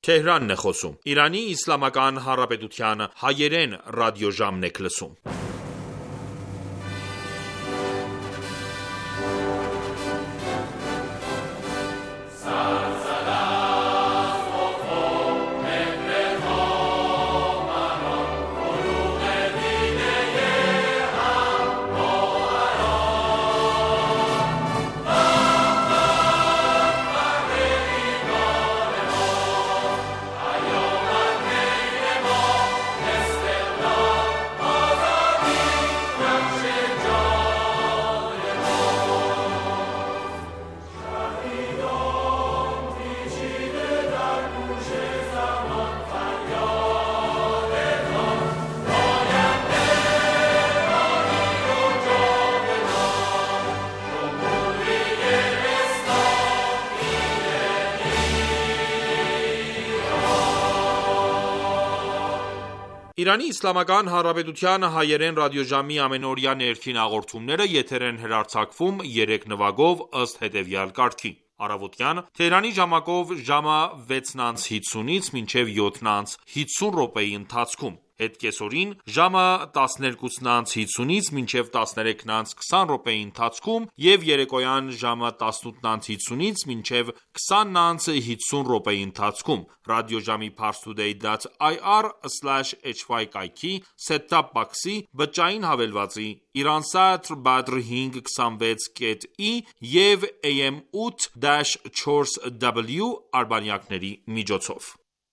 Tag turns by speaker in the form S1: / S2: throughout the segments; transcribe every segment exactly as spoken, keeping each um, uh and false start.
S1: Թեհրանն է խոսում։ Իրանի Իսլամական Հանրապետության հայերեն ռադիոժամն եք լսում։ Իրանի Իսլամական Հանրապետության հայերեն ռադիոժամի ամենօրյա ներքին հաղորդումները եթեր են հեռարձակվում երեք նվագով ըստ հետևյալ կարգի. Առավոտյան Թեհրանի ժամակով ժամը վեցն անց հիսունից մինչև յոթն անց հիսուն րոպեի ընթացքում, հետկեսօրին ժամը տասներկուսն անց հիսունից մինչև տասներեքն անց քսան րոպեի ընթացքում և երեկոյան ժամը տասնութն անց հիսունից մինչև քսանն անց հիսուն րոպեի ընթացքում ռադիոժամի parstoday dot i r slash h y կայքի set-top box-ի բջջային հավելվածի Iransat Badr հինգ քսանվեց կետ ի և A M ութ չորս W արբանյակների միջոցով։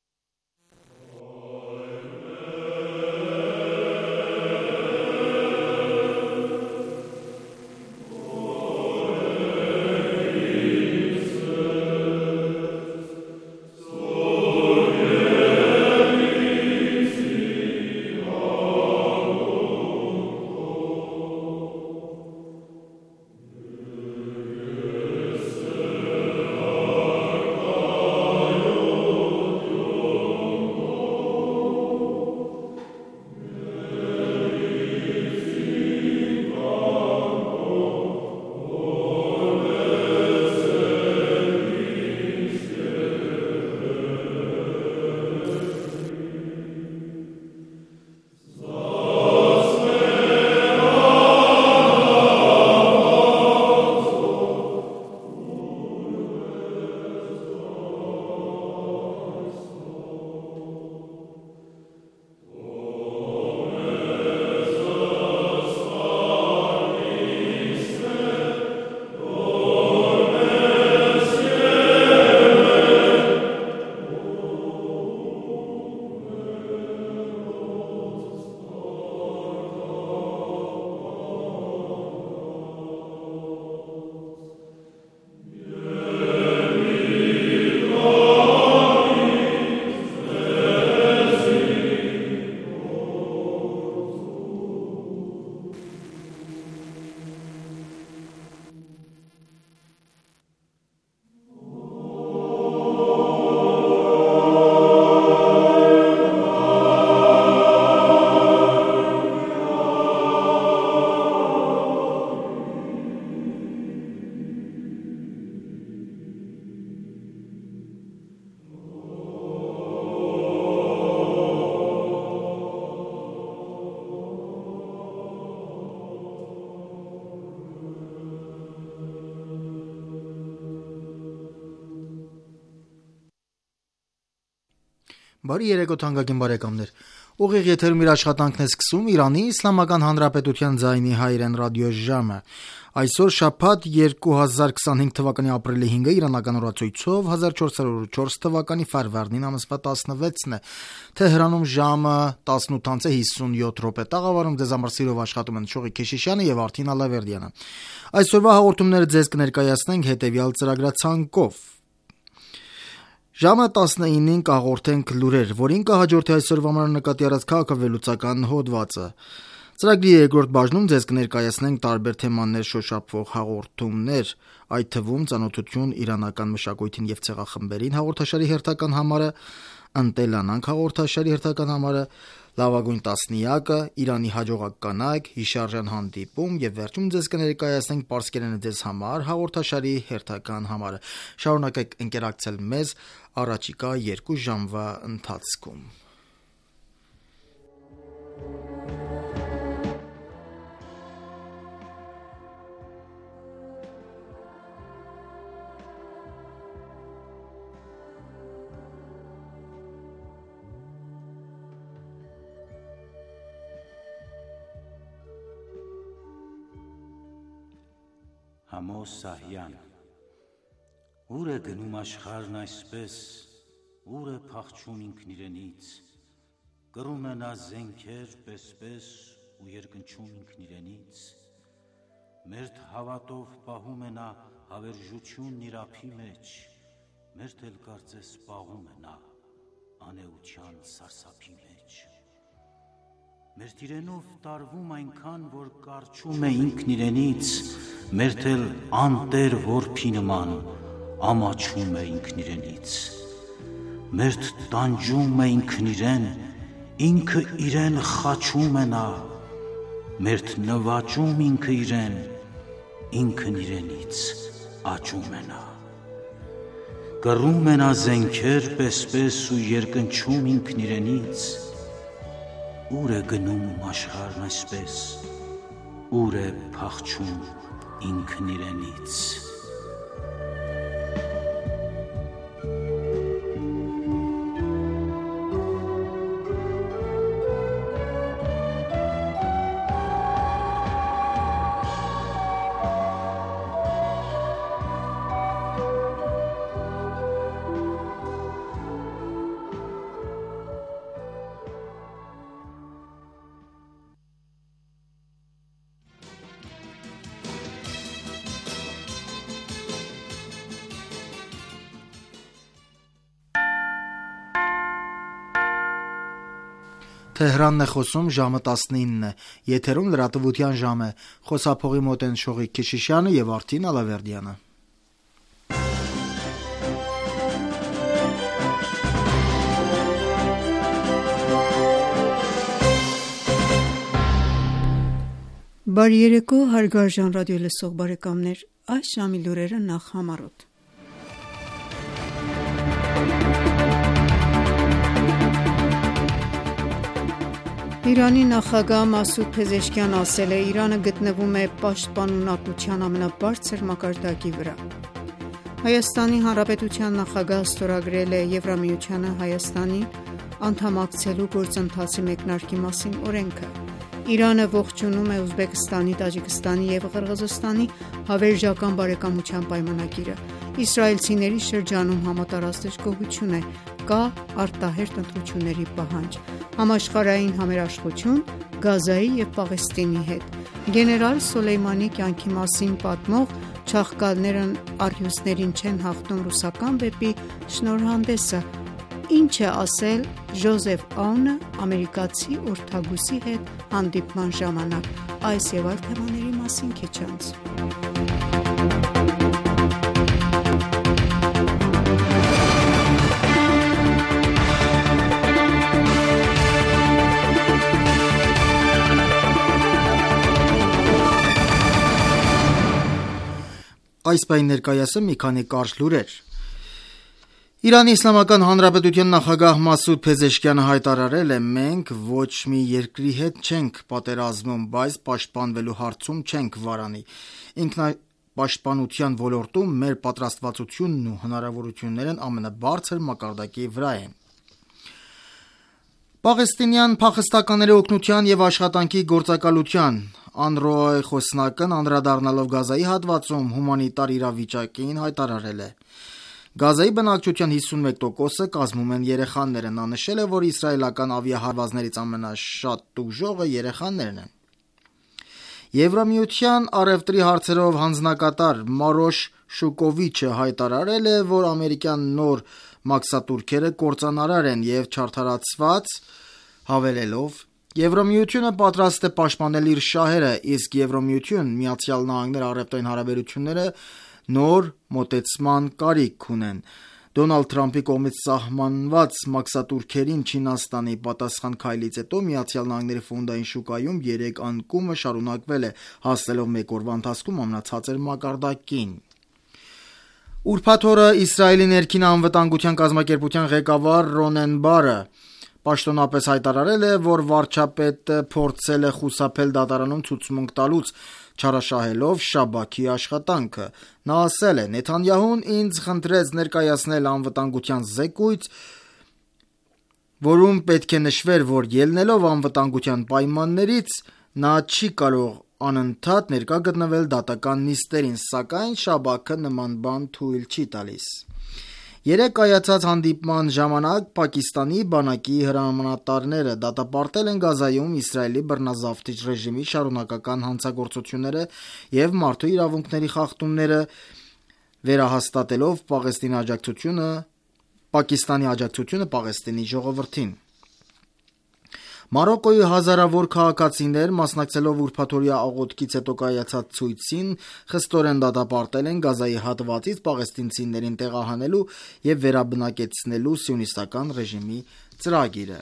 S2: Բարի երեկո թանկագին բարեկամներ։ Ուղիղ եթերում իր աշխատանքն է սկսում Իրանի Իսլամական Հանրապետության ձայնի հայերեն ռադիոժամը։ Այսօր շաբաթ երկու հազար քսանհինգ թվականի ապրիլի հինգը իրանական օրացույցով հազար չորս հարյուր չորս թվականի ֆարվարդին ամսվա տասնվեցն է։ Թեհրանում ժամը տասնութ անց հիսունյոթ րոպե։ Տաղավարում ձեզ համար սիրով աշխատում են Շողիկ Քեշիշյանը եւ Արթին Ալավերդյանը։ Այսօրվա հաղորդումները ձեզ կներկայացնենք հետեւյալ ծրագրացանկով։ Ժամը տասնինին կհաղորդենք լուրեր, որին կհաջորդի այսօրվա համար նկատի առած քաղաքավեհլուծական հոդվածը։ Ծրագրի երկրորդ բաժնում ձեզ կներկայացնենք տարբեր թեմաներ շոշափող հաղորդումներ, այդ թվում ծանոթություն իրանական մշակույթին եւ ցեղախմբերին հաղորդաշարի հերթական համարը, ընտելանանք հաղորդաշարի հերթական համարը, Լավագույն տասնյակը, Իրանի հաջողակ կանայք, հիշարժան հանդիպում եւ վերջում ձեզ կներկայացնենք Պարսկերենը ձեզ համար հաղորդաշարի հերթական համարը։ Շարունակեք ընկերակցել մեզ առաջիկա երկու ժամվա ընթացքում։
S3: Ամոս Սահյան, ուր է գնում աշխարհն այսպես, ուր է փախչում ինքն իրենից, կրում է նա զենքեր պես-պես ու երկնչում ինքն իրենից, մերթ հավատով պահում է նա հավերժությունն իր ափի մեջ, մերթ էլ կարծես պահում է նա անեության սարսափի մեջ, մերթ իրենով տարվում այնքան, որ կարչում է ինքն իրենից, մերթ էլ անտեր որբի նման ամաչում է ինքն իրենից, մերթ տանջում է ինքն իրեն, ինքը իրեն խաչում է նա, մերթ նվաճում ինքը իրեն, ինքն իրենից աճում է նա, կռում է նա զենքեր պես-պես ու երկնչում ինքն իրենից, ուր է գնում աշխարհն այսպես, ուր է փախչում ինքն իրենից։
S2: Թեհրանն է խոսում, ժամը տասնինն է, եթերում լրատվության ժամ է, խոսափողի մոտ են Շողիկ Քեշիշյանը և Արթին Ալավերդյանը։
S4: Բարի երեկո, հարգարժան ռադիոլսող բարեկամներ, այս ժամի լուրերը նախ համառոտ։ Իրանի նախագահ Մասուդ Փեզեշքիան ասել է. Իրանը գտնվում է պաշտպանունակության ամենաբարձր մակարդակի վրա։ Հայաստանի Հանրապետության նախագահը ստորագրել է Եվրամիությանը Հայաստանի անդամակցելու գործընթացի մեկնարկի մասին օրենքը։ Իրանը ողջունում է Ուզբեկստանի, Տաջիկստանի և Ղրղզստանի հավերժական բարեկամության պայմանագիրը։ Իսրայելցիների շրջանում համատարած դժգոհություն է, կա արտահերթ ընտրությունների պահանջ։ Համաշխարհային համերաշխություն Գազայի և Պաղեստինի հետ։ Գեներալ Սոլեյմանի կյանքի մասին պատմող «Չաղկալներն առյուծներին չեն հաղթում» ռուսական վեպի շնորհանդեսը։ Ինչ է ասել Ջոզեֆ Աունը ամերիկացի օրթագուսի հետ հանդիպման ժամանակ։ Այս և այլ թեմաների մասին քիչ անց։
S2: Այս բային ներկայացը մի քանի կարճ լուրեր։ Իրանի Իսլամական Հանրապետության նախագահ Մասուդ Փեզեշքյանը հայտարարել է. «Մենք ոչ մի երկրի հետ չենք պատերազմում, բայց պաշտպանվելու հարցում չենք վարանի։ Ինքնապաշտպանության ոլորտում մեր պատրաստվածությունն ու հնարավորություններն ամենաբարձր մակարդակի վրա են»։ Պաղեստինյան փախստականների օգնության և աշխատանքի գործակալության ԱՆՌՈ-ի խոսնակն անդրադառնալով Գազայի հատվածում հումանիտար իրավիճակին հայտարարել է. «Գազայի բնակչության հիսունմեկ տոկոսը կազմում են երեխաները»։ Նա նշել է, որ իսրայելական ավիահարվածներից ամենաշատ տուժողը երեխաներն են։ Եվրամիության առևտրի հարցերով հանձնակատար Մարոշ Շուկովիչը հայտարարել է, որ ամերիկյան նոր մաքսատուրքերը կործանարար են և չարդարացված, հավելելով. «Եվրամիությունը պատրաստ է պաշտպանել իր շահերը, իսկ Եվրամիությունն Միացյալ Նահանգները առևտրային հարաբերությունները նոր մոտեցման կարիք ունեն»։ Դոնալդ Թրամփի կողմից սահմանված մաքսատուրքերին Չինաստանի պատասխան քայլից հետո Միացյալ Նահանգների ֆոնդային շուկայում երեք անկումը շարունակվել է, հասնելով մեկ օրվա ընթացքում ամենացածր մակարդակին։ Ուրբաթ օրը Իսրայելի ներքին անվտանգության կազմակերպության ղեկավար Ռոնեն Բարը պաշտոնապես հայտարարել է, որ վարչապետը փորձել է խուսափել դատարանում ցուցմունք տալուց, չարաշահելով Շաբաքի աշխատանքը։ Նա ասել է. «Նեթանյահուն ինձ խնդրեց ներկայացնել անվտանգության զեկույց, որում պետք է նշվեր, որ ելնելով անվտանգության պայմաններից նա չի կարող անընդհատ ներկա գտնվել դատական նիստերին, սակայն Շաբաքը նման բան թույլ չի տալիս»։ Երեկ կայացած հանդիպման ժամանակ Պակիստանի բանակի հրամանատարները դատապարտել են Գազայում Իսրայելի բռնազավթիչ ռեժիմի շարունակական հանցագործությունները և մարդու իրավունքների խախտումները, վերահաստատելով Պակիստանի աջակցությունը Պաղեստինի ժողովրդին։ Մարոկկոյի հազարավոր քաղաքացիներ, մասնակցելով ուրբաթօրյա աղոթքից հետո կայացած ցույցին, խստորեն դատապարտել են Գազայի հատվածից պաղեստինցիներին տեղահանելու և վերաբնակեցնելու սիոնիստական ռեժիմի ծրագիրը։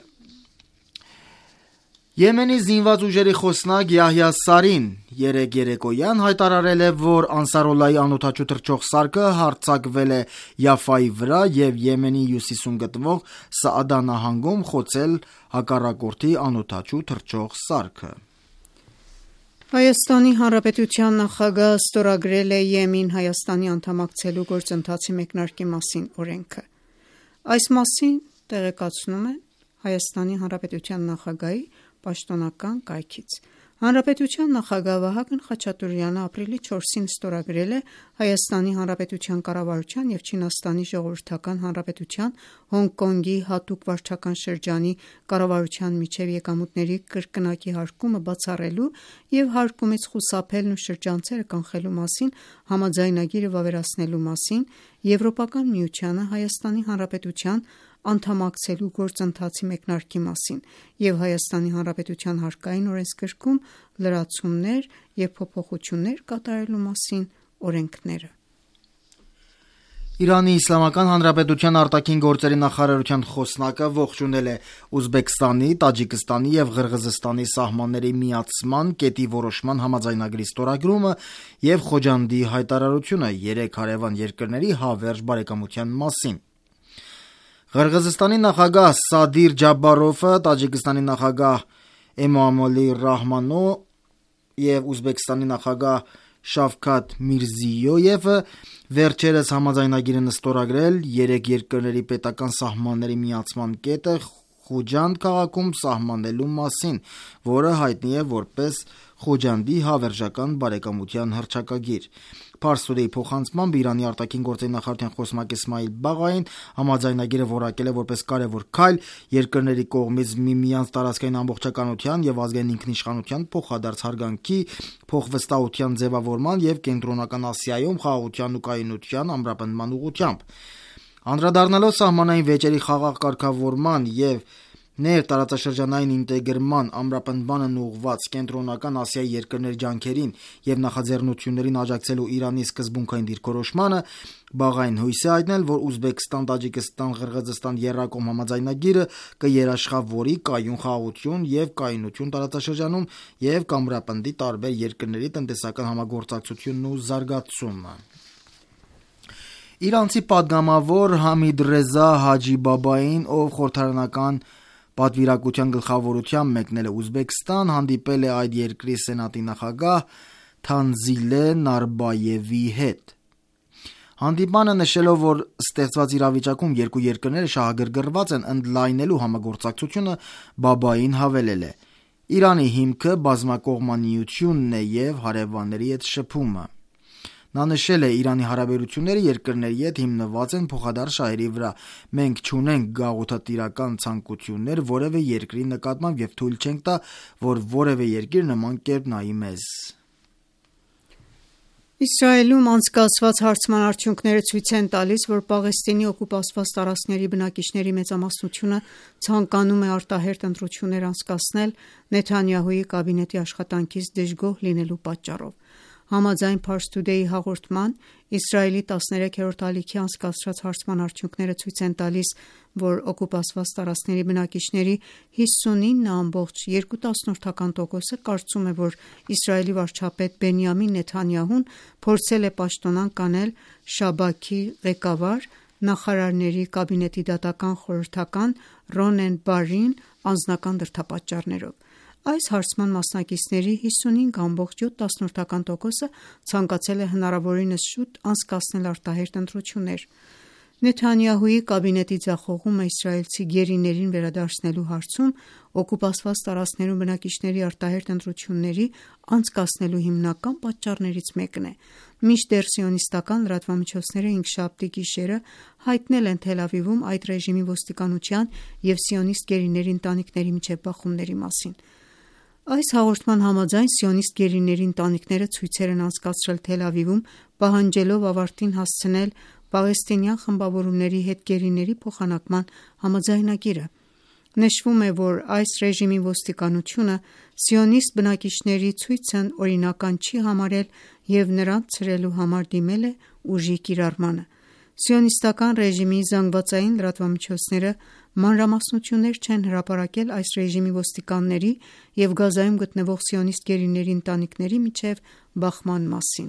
S2: Եմենի զինված ուժերի խոսնակ Յահյա Սարին երեկ երեկոյան հայտարարել է, որ Անսարոլլահի անօդաչու թռչող սարքը հարձակվել է Յաֆայի վրա և Եմենի հյուսիսում գտնվող Սաադա նահանգում խոցել հակառակորդի անօդաչու թռչող սարքը։
S4: Հայաստանի Հանրապետության նախագահը ստորագրել է Եմին Հայաստանի անդամակցելու գործընթացի մեկնարկի մասին օրենքը։ Այս մասին տեղեկացնում են Հայաստանի Հանրապետության նախագահի պաշտոնական կայքից։ Հանրապետության նախագահ Վահագն Խաչատուրեանը ապրիլի չորսին ստորագրել է Հայաստանի Հանրապետության կառավարության և Չինաստանի Ժողովրդական Հանրապետության Հոնկոնգի հատուկ վարչական շրջանի կառավարության միջև եկամուտների կրկնակի հարկումը բացառելու և հարկումից խուսափելն ու շրջանցերը կանխելու մասին համաձայնագիրը վավերացնելու մասին, Եվրոպական միությանը Հայաստանի Հանրապետության անդամակցելու գործընթացի մեկնարկի մասին և Հայաստանի Հանրապետության հարկային օրենսգրքում լրացումներ և փոփոխություններ կատարելու մասին օրենքները։
S2: Իրանի Իսլամական Հանրապետության արտաքին գործերի նախարարության խոսնակը ողջունել է Ուզբեկստանի, Տաջիկստանի և Ղրղզստանի սահմանների միացման կետի որոշման համաձայնագրի ստորագրումը և Խոջանդի հայտարարությունը երեք հարևան երկրների հավերժ բարեկամության մասին։ Ղրղզստանի նախագահ Սադիր Ջաբարովը, Տաջիկստանի նախագահ Էմամոլի Ռահմանով և Ուզբեկստանի նախագահ Շավքաթ Միրզիոյևը վերջերս համաձայնագիր են ստորագրել երեք երկրների պետական սահմանների միացման կետը Խոջանդ քաղաքում սահմանելու մասին, որը հայտնի է որպես Խոջանդի հավերժական բարեկամության հռչակագիր։ Փարս տուդեյի փոխանցմամբ Իրանի արտաքին գործերի նախարարության խոսնակ Իսմայիլ Բաղային համաձայնագիրը որակել է որպես կարևոր քայլ երկրների կողմից միմյանց տարածքային ամբողջականության և ազգային ինքնիշխանության փոխադարձ հարգանքի, փոխվստահության ձևավորման և Կենտրոնական Ասիայում խաղաղության ու կայունության ամրապնդման ուղղությամբ։ Անդրադառնալով սահմանային վեճերի խաղաղ կարգավորման և ներտարածաշրջանային ինտեգրման ամրապնդմանն ուղղված Կենտրոնական Ասիայի երկրների ջանքերին և նախաձեռնություններին աջակցելու Իրանի սկզբունքային դիրքորոշմանը, Բաղային հույս է հայտնել, որ Ուզբեկստան, Տաջիկստան, Ղրղզստան եռակողմ համաձայնագիրը կերաշխավորի կայուն խաղաղություն և կայունություն տարածաշրջանում և կամրապնդի տարբեր երկրների տնտեսական համագործակցությունն ու զարգացումը։ Իրանցի պատգամավոր Համիդռեզա Հաջիբաբային, ով խորհրդարանական պատվիրակության գլխավորությամբ մեկնել է Ուզբեկստան, հանդիպել է այդ երկրի սենատի նախագահ Թանզիլե Նարբաևի հետ։ Հանդիպանը նշելով, որ ստեղծված իրավիճակում երկու երկրները շահագրգռված են ընդլայնելու համագործակցությունը, Բաբային հավելել է. «Իրանի հիմքը բազմակողմանիությունն է և հարևանների հետ շփումը»։ Նա նշել է. «Իրանի հարաբերությունները երկրների հետ հիմնված են փոխադարձ շահերի վրա։ Մենք չունենք գաղութատիրական ցանկություններ որևէ երկրի նկատմամբ և թույլ չենք տա, որ որևէ երկիր նման կերպ նայի մեզ»։
S4: Իսրայելում անցկացված հարցման արդյունքները ցույց են տալիս, որ Պաղեստինի օկուպացված տարածքների բնակիչների մեծամասնությունը ցանկանում է արտահերթ ընտրություններ անցկացնել Նեթանյահուի կաբինետի աշխատանքից դժգոհ լինելու պատճառով։ Համաձայն Pars Today հաղորդման, Իսրայելի տասներեքերորդ ալիքի անցկացրած հարցման արդյունքները ցույց են տալիս, որ օկուպացված տարածքների բնակիչների հիսունինը ամբողջ երկու տասնորդական տոկոսը կարծում է, որ Իսրայելի վարչապետ Բենյամին Նեթանյահուն փորձել է պաշտոնանկ անել Շաբաքի ղեկավար, նախարարների կաբինետի դատական խորհրդական Ռոնեն Բարին անձնական դրդապատճառներով։ Այս հարցման մասնակիցների հիսունինը ամբողջ յոթ տասնորդական տոկոսը ցանկացել է հնարավորինս շուտ անցկացնել արտահերթ ընտրություններ։ Նեթանյահուի կաբինետի ձախողումը իսրայելցի գերիներին վերադարձնելու հարցում օկուպացված տարածքներում բնակիչների արտահերթ ընտրությունների անցկացնելու հիմնական պատճառներից մեկն է։ Մինչդեռ սիոնիստական լրատվամիջոցները հինգշաբթի գիշերը հայտնել են Թել Ավիվում այդ ռեժիմի ոստիկանության և սիոնիստ գերիների ընտանիքների միջև բախումների մասին։ Այս հաղորդման համաձայն սիոնիստ գերիների ընտանիքները ցույցեր են անցկացրել Թել Ավիվում, պահանջելով ավարտին հասցնել պաղեստինյան խմբավորումների հետ գերիների փոխանակման համաձայնագիրը։ Նշվում է, որ այս ռեժիմի ոստիկանությունը սիոնիստ բնակիչների ցույցն օրինական չի համարել և նրանց ցրելու համար դիմել է ուժի կիրառմանը։ Սիոնիստական ռեժիմի զանգվածային լրատվամիջոցները մանրամասնություններ չեն հրապարակել այս ռեժիմի ոստիկանների և Գազայում գտնվող սիոնիստ գերիների ընտանիքների միջև բախման մասին։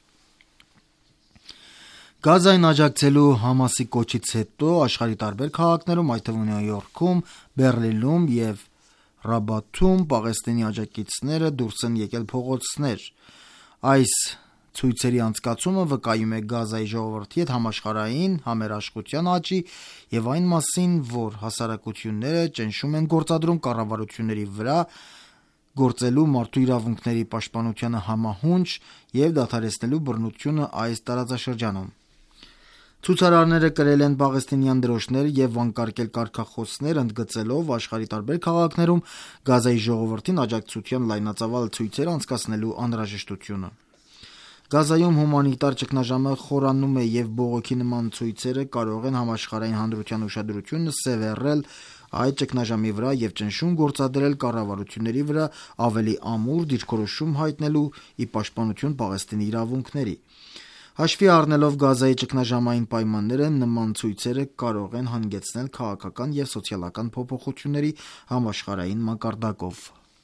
S2: Գազային աջակցելու Համասի կոչից հետո աշխարհի տարբեր քաղաքներում, այդ թվում Նյու Յորքում, Բեռլինում և Ռաբաթում Պաղեստինի աջակիցները դուրս են եկել փողոցներ։ Այս ցույցերի անցկացումը վկայում է Գազայի ժողովրդի հետ համաշխարհային համերաշխության աճի և այն մասին, որ հասարակությունները ճնշում են գործադրում կառավարությունների վրա գործելու մարդու իրավունքների պաշտպանությանը համահունչ և դադարեցնելու բռնությունը այս տարածաշրջանում։ Ցուցարարները կրել են պաղեստինյան դրոշներ և վանկարկել կարգախոսներ, ընդգծելով աշխարհի տարբեր քաղաքներում Գազայի ժողովրդին աջակցության լայնածավալ ցույցեր անցկացնելու անհրաժեշտությունը։ Գազայում հումանիտար ճգնաժամը խորանում է և բողոքի նման ցույցերը կարող են համաշխարհային հանրության ուշադրությունը սևեռել այդ ճգնաժամի վրա և ճնշում գործադրել կառավարությունների վրա ավելի ամուր դիրքորոշում հայտնելու ի պաշտպանություն Պաղեստինի իրավունքների։ Հաշվի առնելով Գազայի ճգնաժամային պայմանները, նման ցույցերը կարող են հանգեցնել քաղաքական և սոցիալական փոփոխությունների համաշխարհային մակարդակով։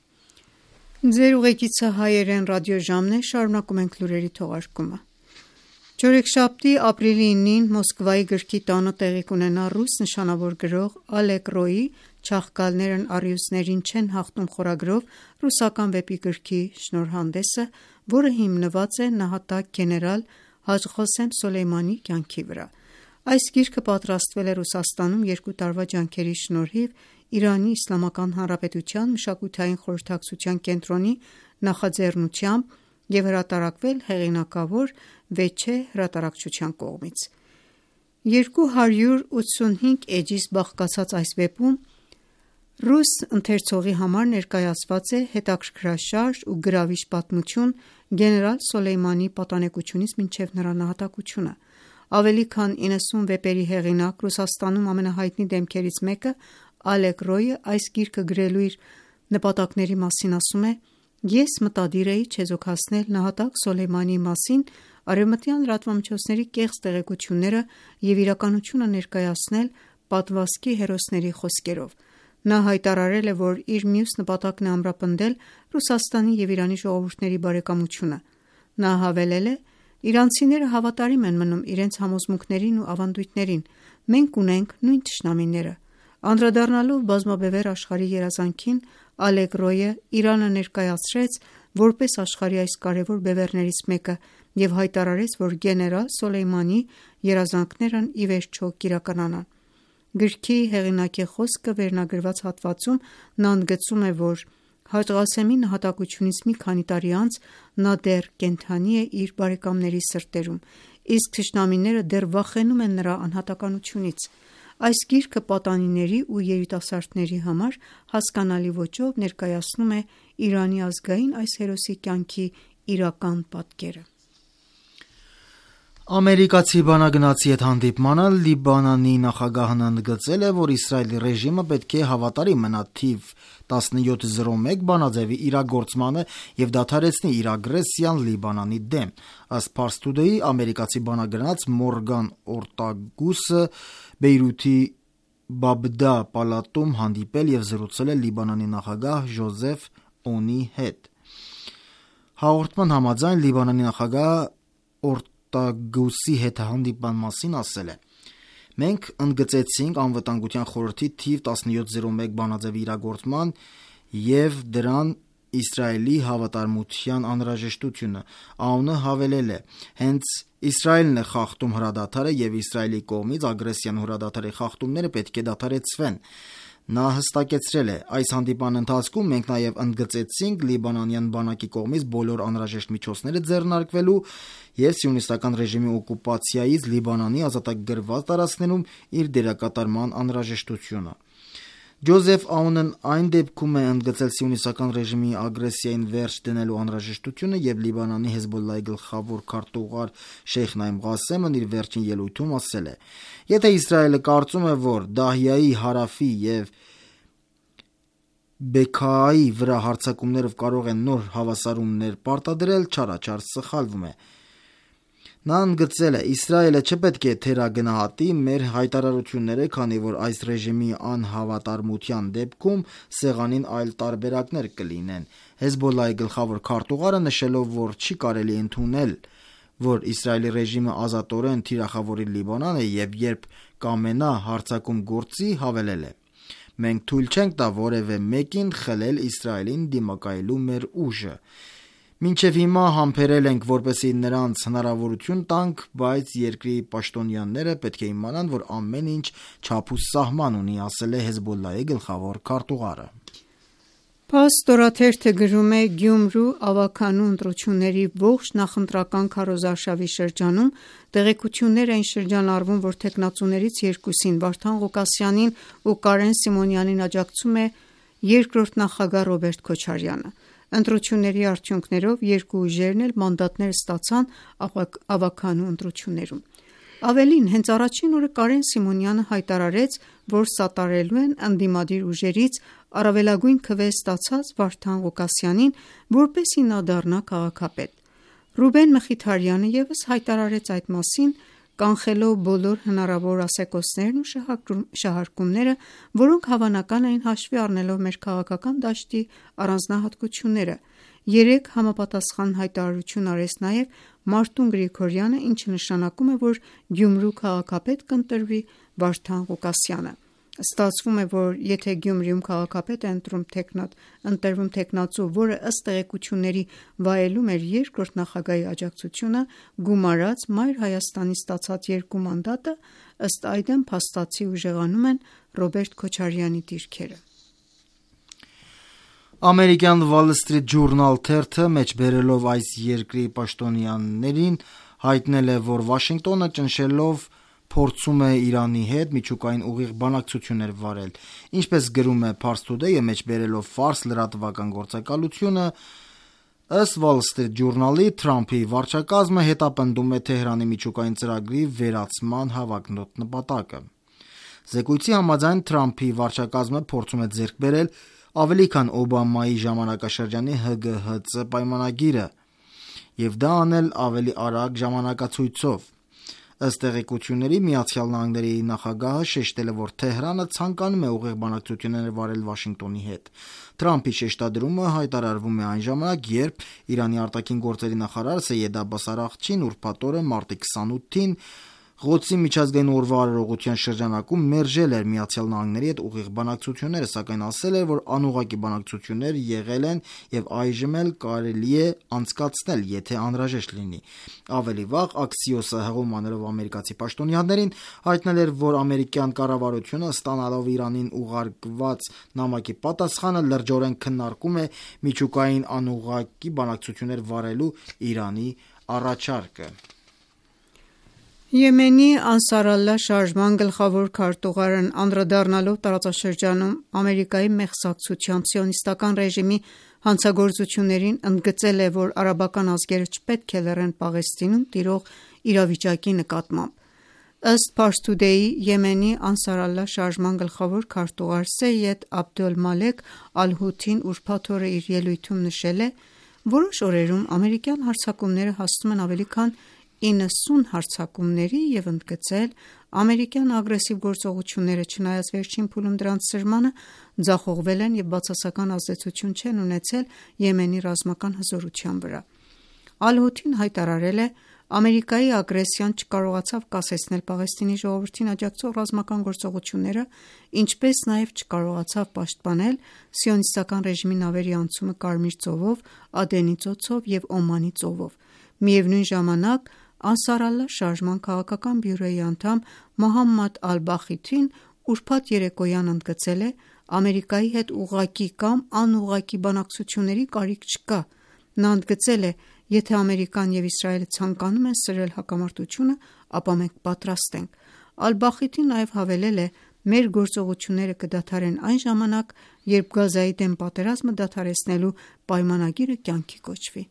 S4: Ձեր ուղեկիցը հայերեն ռադիոժամն է, շարունակում ենք լուրերի թողարկումը։ Չորեքշաբթի ապրիլի ինին Մոսկվայի գրքի տոնը տեղի կունենա ռուս նշանավոր գրող Ալեկ Ռոյի «Չաղկալներն առյուծներին չեն հաղթում» խորագրով ռուսական վեպի գրքի շնորհանդեսը, որը հիմնված է նահատակ գեներալ Հաջ Ղոսեմ Սոլեյմանիի կյանքի վրա։ Այս գիրքը պատրաստվել է Ռուսաստանում երկու տարվա ջանքերի շնորհիվ Իրանի Իսլամական Հանրապետության մշակութային խորհրդակցության կենտրոնի նախաձեռնությամբ և հրատարակվել հեղինակավոր Վեչե հրատարակչության կողմից։ երկու հարյուր ութսունհինգ էջից բաղկացած այս վեպում ռուս ընթերցողի համար ներկայացված է հետաքրքրաշարժ ու գրավիչ պատմություն գեներալ Սոլեյմանիի պատանեկությունից մինչև նրա նահատակությունը։ Ավելի քան իննսուն վեպերի հեղինակ, Ռուսաստանում ամենահայտնի դեմքերից մեկը Ալեկ Ռոյը այս գիրքը գրելու իր նպատակների մասին ասում է. «Ես մտադիր էի չեզոքացնել նահատակ Սոլեյմանիի մասին արևմտյան լրատվամիջոցների կեղծ տեղեկությունները և իրականությունը ներկայացնել պատմվածքի հերոսների խոսքերով»։ Նա հայտարարել է, որ իր մյուս նպատակն է ամրապնդել Ռուսաստանի և Իրանի ժողովուրդների բարեկամությունը։ Նա հավելել է. «Իրանցիները հավատարիմ են մնում իրենց համոզմունքներին ու ավանդույթներին։ Մենք ունենք նույն թշնամիները»։ Անդրադառնալով բազմաբևեռ աշխարհի երազանքին, Ալեկ Ռոյը Իրանը ներկայացրեց որպես աշխարհի այս կարևոր բևեռներից մեկը և հայտարարեց, որ գեներալ Սոլեյմանիի երազանքներն ի վերջո կիրականանան։ Գրքի հեղինակի խոսքը վերնագրված հատվածում նա ընդգծում է, որ Հաջ Ղասեմի նահատակությունից մի քանի տարի անց նա դեռ կենդանի է իր բարեկամների սրտերում, իսկ թշնամիները դեռ վախենում են նրա անհատականությունից։ Այս գիրքը պատանիների ու երիտասարդների համար հասկանալի ոճով ներկայացնում է Իրանի ազգային այս հերոսի կյանքի իրական պատկերը։
S2: Ամերիկացի բանագնացի հետ հանդիպմանը Լիբանանի նախագահն ընդգծել է, որ Իսրայելի ռեժիմը պետք է հավատարիմ մնա թիվ տասնյոթ զրո մեկ բանաձևի իրագործմանը եւ դադարեցնի իր ագրեսիան Լիբանանի դեմ։ Ըստ Pars Today-ի ամերիկացի բանագնաց Մորգան Օրտագուսը Բեյրութի Բաբդա պալատում հանդիպել եւ զրուցել է Լիբանանի նախագահ Ժոզեֆ Օնի հետ։ Հաղորդման համաձայն Լիբանանի նախագահ Օրտագուսի հետ հանդիպման մասին ասել է. Մենք ընդգծեցինք անվտանգության խորհրդի թիվ տասնյոթ զրո մեկ բանաձևի իրագործման եւ դրան Իսրայելի հավատարմության անհրաժեշտությունը։ ԱՕՆ-ը հավելել է. հենց Իսրայելն է խախտում հրադադարը եւ Իսրայելի կողմից ագրեսիան հրադադարի խախտումները պետք է դադարեցվեն։ Նա հստակեցրել է. այս հանդիպան ընթացքում մենք նաև ընդգծեցինք Լիբանանյան բանակի կողմից բոլոր անհրաժեշտ միջոցները ձեռնարկվելու եւ սիոնիստական ռեժիմի օկուպացիայից Լիբանանի ազատագրված տարածքներում իր դերակատարման անհրաժեշտությունը։ Ջոզեֆ Աունն այն դեպքում է ընդգծել սիոնիստական ռեժիմի ագրեսիային վերջ դնելու անհրաժեշտությունը եւ Լիբանանի Հեզբոլլահի գլխավոր քարտուղար Շեյխ Նայիմ Ղասեմն իր վերջին ելույթում ասել է. Եթե Իսրայելը կարծում է, որ Դահիայի, Հարաֆի եւ Բեքայի վրա հարձակումներով կարող են նոր հավասարումներ պարտադրել, չարաչար սխալվում է։ Նա ընդգծել է. Իսրայելը չպետք է թերագնահատի մեր հայտարարությունները, քանի որ այս ռեժիմի անհավատարմության դեպքում սեղանին այլ տարբերակներ կլինեն։ Հեզբոլլահի գլխավոր քարտուղարը նշելով, որ չի կարելի ընդունել, որ Իսրայելի ռեժիմը ազատորեն թիրախավորի Լիբանանը եւ երբ կամենա հարձակում գործի, հավելել է. Մենք թույլ չենք տա որևէ մեկին խլել Իսրայելին դիմակայելու մեր ուժը։ Մինչև հիմա համբերել ենք, որպեսզի նրանց հնարավորություն տանք, բայց երկրի պաշտոնյաները պետք է իմանան, որ ամեն ինչ չափ ու սահման ունի, ասել է Հեզբոլլահի գլխավոր քարտուղարը։
S4: Փաս ստորաթերթը գրում է. Գյումրու ավագանու ընտրությունների ողջ նախընտրական քարոզարշավի շրջանում տեղեկություններ էին շրջանառվում, որ թեկնածուներից երկուսին Վարդան Ղուկասյանին ու Կարեն Սիմոնյանին աջակցում է երկրորդ նախագահ Ռոբերտ Քոչարյանը։ Ընտրությունների արդյունքներով երկու ուժերն էլ մանդատներ ստացան ավագանու ընտրություններում։ Ավելին, հենց առաջին օրը Կարեն Սիմոնյանը հայտարարեց, որ սատարելու են ընդդիմադիր ուժերից առավելագույն քվե ստացած Վարդան Ղուկասյանին, որպեսզի նա դառնա քաղաքապետ։ Ռուբեն Մխիթարյանը ևս հայտարարեց այդ մասին, կանխելով բոլոր հնարավոր ասեկոսներն ու շահարկումները, որոնք հավանական էին հաշվի առնելով մեր քաղաքական դաշտի առանձնահատկությունները։ Երեք համապատասխան հայտարարություն արեց նաև Մարտուն Գրիգորյանը, ինչը նշանակում է, որ Գյումրու քաղաքապետ կընտրվի Վարդան Ղուկասյանը։ Ստացվում է, որ եթե Գյումրիում քաղաքապետ է ընտրում տեխնատ, ընտրվում տեխնացու, որը ըստ տեղեկությունների վայելում էր երկրորդ նախագահի աջակցությունը, գումարած Մայր Հայաստանի ստացած երկու մանդատը, ըստ այդմ փաստացի ուժեղանում են Ռոբերտ Քոչարյանի դիրքերը։
S2: Ամերիկյան Wall Street Journal թերթը մեջբերելով այս երկրի պաշտոնյաներին հայտնել է, որ Վաշինգտոնը ճնշելով փորձում է Իրանի հետ միջուկային ուղիղ բանակցություններ վարել։ Ինչպես գրում է Pars Today-ը մեջբերելով Fars լրատվական գործակալությունը, ըստ Wall Street Journal-ի Թրամփի վարչակազմը հետապնդում է Թեհրանի միջուկային ծրագրի վերացման հավակնոտ նպատակը։ Զեկույցի համաձայն Թրամփի վարչակազմը փորձում է ձեռք բերել ավելի քան Օբամայի ժամանակաշրջանի Հ Գ Հ Ց պայմանագիրը եւ դա անել ավելի արագ ժամանակացույցով։ Ըստ տեղեկությունների Միացյալ Նահանգների նախագահը շեշտել է, որ Թեհրանը ցանկանում է ուղիղ բանակցություններ վարել Վաշինգտոնի հետ։ Թրամփի շեշտադրումը հայտարարվում է այն ժամանակ, երբ Իրանի արտաքին գործերի նախարար Սեյեդ Աբբաս Արաղչին ուրբաթ օրը մարտի քսանութին Ղոդսի միջազգային օրվա արարողության շրջանակում մերժել էր Միացյալ Նահանգների հետ ուղիղ բանակցությունները, սակայն ասել էր, որ անուղղակի բանակցություններ եղել են եւ այժմ էլ կարելի է անցկացնել, եթե անհրաժեշտ լինի։ Ավելի վաղ Axios-ը հղում անելով ամերիկացի պաշտոնյաներին հայտնել էր, որ ամերիկյան կառավարությունը ստանալով Իրանին ուղարկված նամակի պատասխանը լրջորեն քննարկում է միջուկային անուղղակի բանակցություններ վարելու Իրանի առաջարկը։
S4: Եմենի Անսարալլա շարժման գլխավոր քարտուղարն անդրադառնալով տարածաշրջանում Ամերիկայի մեղսակցությամբ սիոնիստական ռեժիմի հանցագործություններին ընդգծել է, որ արաբական ազգերը չպետք է լռեն Պաղեստինում տիրող իրավիճակի նկատմամբ։ Ըստ Pars Today-ի Եմենի Ansar Allah շարժման գլխավոր քարտուղար Սեյեդ Աբդոլ Մալեք Ալ-Հութին ուրբաթ օրը իր ելույթում նշել է. «Որոշ օրերում ամերիկյան հարձակումները հասնում են ավելի քան իննսուն հարձակումների» և ընդգծել. «Ամերիկյան ագրեսիվ գործողությունները, չնայած վերջին փուլում դրանց սրմանը, ձախողվել են և բացասական ազդեցություն չեն ունեցել Եմենի ռազմական հզորության վրա»։ Ալ-Հութին հայտարարել է. «Ամերիկայի ագրեսիան չկարողացավ կասեցնել Պաղեստինի ժողովրդին աջակցող ռազմական գործողությունները, ինչպես նաև չկարողացավ պաշտպանել սիոնիստական ռեժիմի նավերի անցումը Կարմիր ծովով, Ադենի ծոցով և Օմանի ծովով»։ Միևնույն ժամանակ Ansar Allah շարժման քաղաքական բյուրոյի անդամ Մոհամմադ Ալ-Բախիթին ուրբաթ երեկոյան ընդգծել է. «Ամերիկայի հետ ուղղակի կամ անուղղակի բանակցությունների կարիք չկա»։ Նա ընդգծել է. «Եթե Ամերիկան և Իսրայելը ցանկանում են սրել հակամարտությունը, ապա մենք պատրաստ ենք»։ Ալ-Բախիթին նաև հավելել է. «Մեր գործողությունները կդադարեն այն ժամանակ, երբ Գազայի դեմ պատերազմը դադարեցնելու պայմանագիրը կյանքի կոչվի»։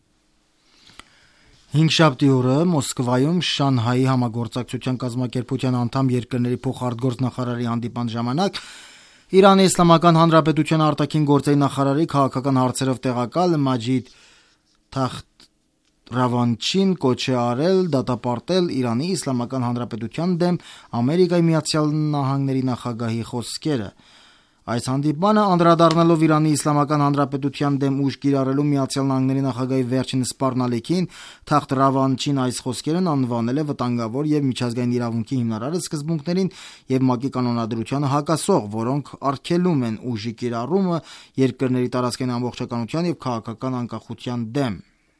S2: Հինգշաբթի օրը Մոսկվայում Շանհայի համագործակցության կազմակերպության անդամ երկրների փոխարտգործնախարարի հանդիպման ժամանակ Իրանի Իսլամական Հանրապետության արտաքին գործերի նախարարի քաղաքական հարցերով տեղակալ Մաջիդ Թախտ Ռավանչին կոչ է արել դատապարտել Իրանի Իսլամական Հանրապետության դեմ Ամերիկայի Միացյալ Նահանգների նախագահի խոսքերը։ Այս հանդիպմանը անդրադառնալով Իրանի Իսլամական Հանրապետության դեմ ուժ կիրառելու Միացյալ Նահանգների նախագահի վերջին սպառնալիքին, Թախտ Ռավանչին այս խոսքերն անվանել է վտանգավոր և միջազգային իրավունքի հիմնարար սկզբունքներին և ՄԱԿ-ի կանոնադրությանը հակասող, որոնք արգելում են ուժի կիրառումը երկրների տարածքային ամբողջականության և քաղաքական անկախության դեմ։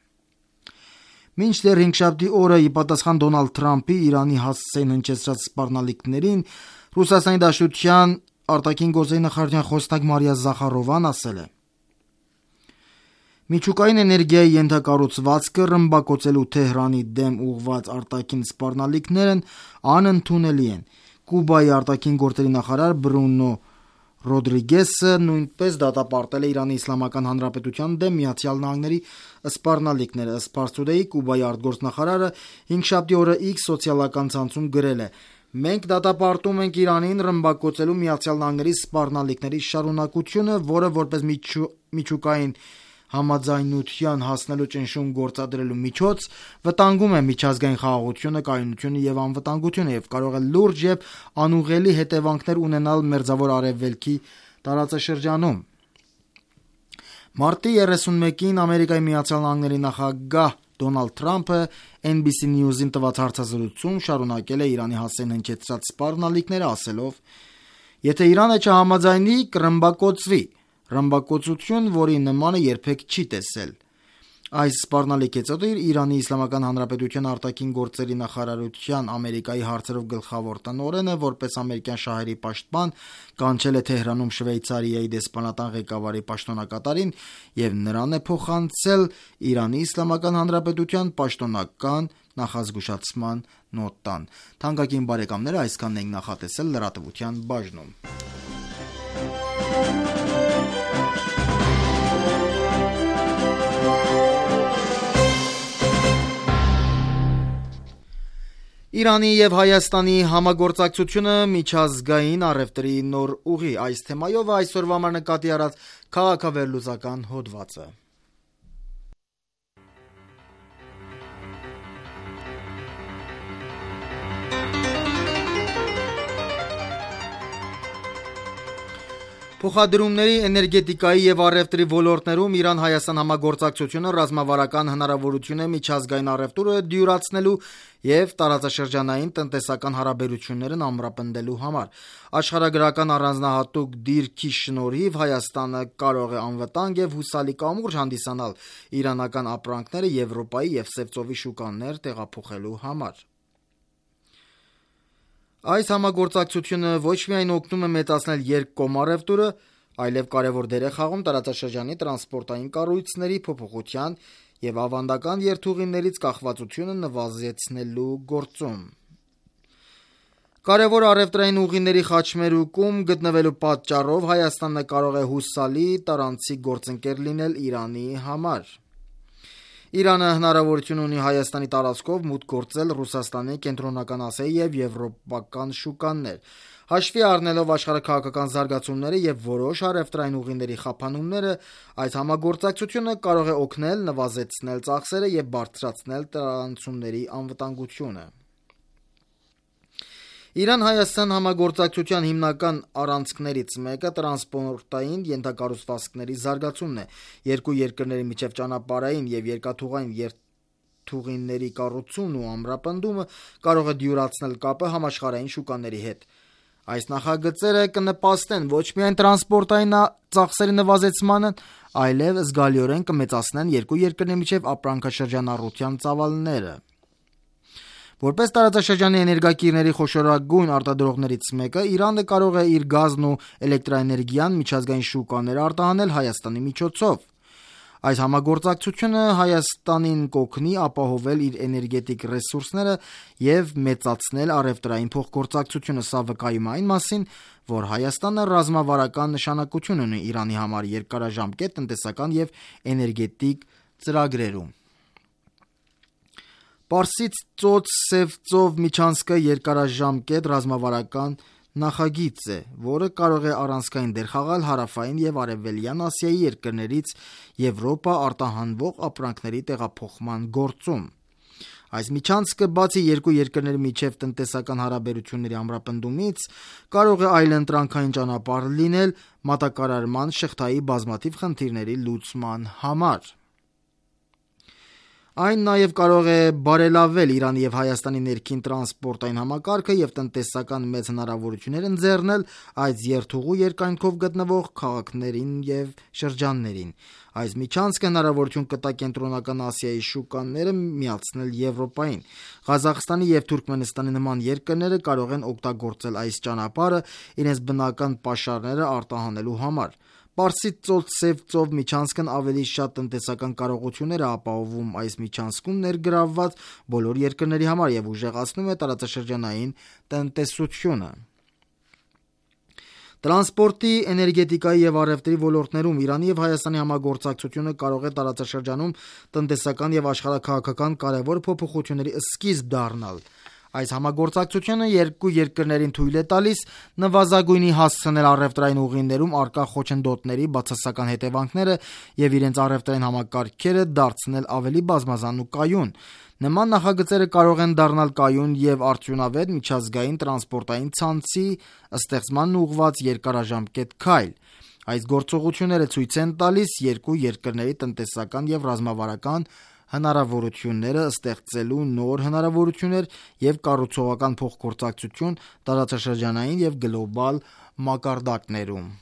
S2: Մինչդեռ հինգշաբթի օրը ի պատասխան Դոնալդ Թրամփի Իրանի հասցեին հնչեցրած սպառնալիքներին, Ռուսաստանի Դաշնության արտաքին գործերի նախարարության խոսնակ Մարիա Զախարովան ասել է. «Միջուկային էներգիայի ենթակառուցվածքը ռմբակոծելու Թեհրանի դեմ ուղղված արտաքին սպառնալիքներն անընդունելի են»։ Կուբայի արտաքին գործերի նախարար Բրունո Ռոդրիգեսը նույնպես դատապարտել է Իրանի Իսլամական Հանրապետության դեմ Միացյալ Նահանգների սպառնալիքները։ Ըստ Pars Today-ի Կուբայի արտգործնախարարը հինգշաբթի օրը X սոցիալական ցանցում գրել է. «Մենք դատապարտում ենք Իրանին ռմբակոծելու Միացյալ Նահանգների սպառնալիքների շարունակությունը, որը որպես միջուկային համաձայնության հասնելու ճնշում գործադրելու միջոց վտանգում է միջազգային խաղաղությունը, կայունությունը և անվտանգությունը և կարող է լուրջ և անուղղելի հետևանքներ ունենալ Մերձավոր Արևելքի տարածաշրջանում»։ Մարտի երեսունմեկին Ամերիկայի Միացյալ Նահանգների նախագահ Դոնալդ Թրամփը N B C News-ին տված հարցազրույցում շարունակել է Իրանի հասցեին հնչեցրած սպառնալիքները, ասելով. «Եթե Իրանը չհամաձայնի, կռմբակոծվի, ռմբակոծություն, որի նմանը երբեք չի տեսել»։ Այս սպառնալիքից հետո Իրանի Իսլամական Հանրապետության արտաքին գործերի նախարարության Ամերիկայի հարցերով գլխավոր տնօրենը, որպես ամերիկյան շահերի պաշտպան, կանչել է Թեհրանում Շվեյցարիայի դեսպանատան ղեկավարի պաշտոնակատարին և նրան է փոխանցել Իրանի Իսլամական Հանրապետության պաշտոնական նախազգուշացման նոտան։ Թանկագին բարեկամներ, այսքանն ենք նախատեսել լրատվության բաժնում։ Իրանի և Հայաստանի համագործակցությունը միջազգային առևտրի նոր ուղի։ Այս թեմայով այսօրվա համար նկատի առած քաղաքավերլուծական հոդվածը։ Փոխադրումների, էներգետիկայի և առևտրի ոլորտներում Իրան-Հայաստան համագործակցությունը ռազմավարական հնարավորություն է միջազգային առևտուրը դյուրացնելու և տարածաշրջանային տնտեսական հարաբերություններն ամրապնդելու համար։ Աշխարհագրական առանձնահատուկ դիրքի շնորհիվ Հայաստանը կարող է անվտանգ և հուսալի կամուրջ հանդիսանալ իրանական ապրանքները Եվրոպայի և Սև ծովի շուկաներ տեղափոխելու համար։ Այս համագործակցությունը ոչ միայն օգնում է մեծացնել երկկողմ առևտուրը, այլև կարևոր դեր է խաղում տարածաշրջանի տրանսպորտային կառույցների փոփոխության և ավանդական երթուղիներից կախվածությունը նվազեցնելու գործում։ Կարևոր առևտրային ուղիների խաչմերուկում գտնվելու պատճառով Հայաստանը կարող է հուսալի տարանցիկ գործընկեր լինել Իրանի համար։ Իրանը հնարավորություն ունի Հայաստանի տարածքով մուտք գործել Ռուսաստանի, Կենտրոնական Ասիայի և եվրոպական շուկաներ։ Հաշվի առնելով աշխարհաքաղաքական զարգացումները և որոշ առևտրային ուղիների խափանումները, այս համագործակցությունը կարող է օգնել նվազեցնել ծախսերը և բարձրացնել տարանցումների անվտանգությունը։ Իրան-Հայաստան համագործակցության հիմնական առանցքներից մեկը տրանսպորտային ենթակառուցվածքների զարգացումն է։ Երկու երկրների միջև ճանապարհային և երկաթուղային երթուղիների կառուցումն ու ամրապնդումը կարող է դյուրացնել կապը համաշխարհային շուկաների հետ։ Այս նախագծերը կնպաստեն ոչ միայն տրանսպորտային ծախսերի նվազեցմանը, այլև զգալիորեն կմեծացնեն երկու երկրների միջև ապրանքաշրջանառության ծավալները։ Որպես տարածաշրջանի էներգակիրների խոշորագույն արտադրողներից մեկը, Իրանը կարող է իր գազն ու էլեկտրաէներգիան միջազգային շուկաներ արտահանել Հայաստանի միջոցով։ Այս համագործակցությունը Հայաստանին կօգնի ապահովել իր էներգետիկ ռեսուրսները և մեծացնել առևտրային փոխգործակցությունը։ Սա վկայում է այն մասին, որ Հայաստանը ռազմավարական նշանակություն ունի Իրանի համար երկարաժամկետ տնտեսական և էներգետիկ ծրագրերում։ Պարսից ծոց-Սև ծով միջանցքը երկարաժամկետ ռազմավարական նախագիծ է, որը կարող է առանցքային դեր խաղալ հարավային և արևելյան Ասիայի երկրներից Եվրոպա արտահանվող ապրանքների տեղափոխման գործում։ Այս միջանցքը, բացի երկու երկրների միջև տնտեսական հարաբերությունների ամրապնդումից, կարող է այլընտրանքային ճանապարհ լինել մատակարարման շղթայի բազմաթիվ խնդիրների լուծման համար։ Այն նաև կարող է բարելավել Իրանի և Հայաստանի ներքին տրանսպորտային համակարգը և տնտեսական մեծ հնարավորություններ ընձեռնել այս երթուղու երկայնքով գտնվող քաղաքներին և շրջաններին։ Այս միջանցքը հնարավորություն կտա Կենտրոնական Ասիայի շուկաները միացնել Եվրոպային։ Ղազախստանի և Թուրքմենստանի նման երկրները կարող են օգտագործել այս ճանապարհը իրենց բնական պաշարները արտահանելու համար։ Պարսից ծոց-Սև ծով միջանցքն ավելի շատ տնտեսական կարողություններ է ապահովում այս միջանցքում ներգրավված բոլոր երկրների համար և ուժեղացնում է տարածաշրջանային տնտեսությունը։ Տրանսպորտի, էներգետիկայի և առևտրի ոլորտներում Իրանի և Հայաստանի համագործակցությունը կարող է տարածաշրջանում տնտեսական և աշխարհաքաղաքական կարևոր փոփոխությունների սկիզբ դառնալ։ Այս համագործակցությունը երկու երկրներին թույլ է տալիս նվազագույնի հասցնել առևտրային ուղիներում առկա խոչընդոտների բացասական հետևանքները և իրենց առևտրային համակարգերը դարձնել ավելի բազմազան ու կայուն։ Նման նախագծերը կարող են դառնալ կայուն և արդյունավետ միջազգային տրանսպորտային ցանցի ստեղծմանն ուղղված երկարաժամկետ քայլ։ Այս գործողությունները ցույց են տալիս երկու երկրների տնտեսական և ռազմավարական հնարավորությունները ստեղծելու նոր հնարավորություններ և կառուցողական փոխգործակցություն տարածաշրջանային և գլոբալ մակարդակներում։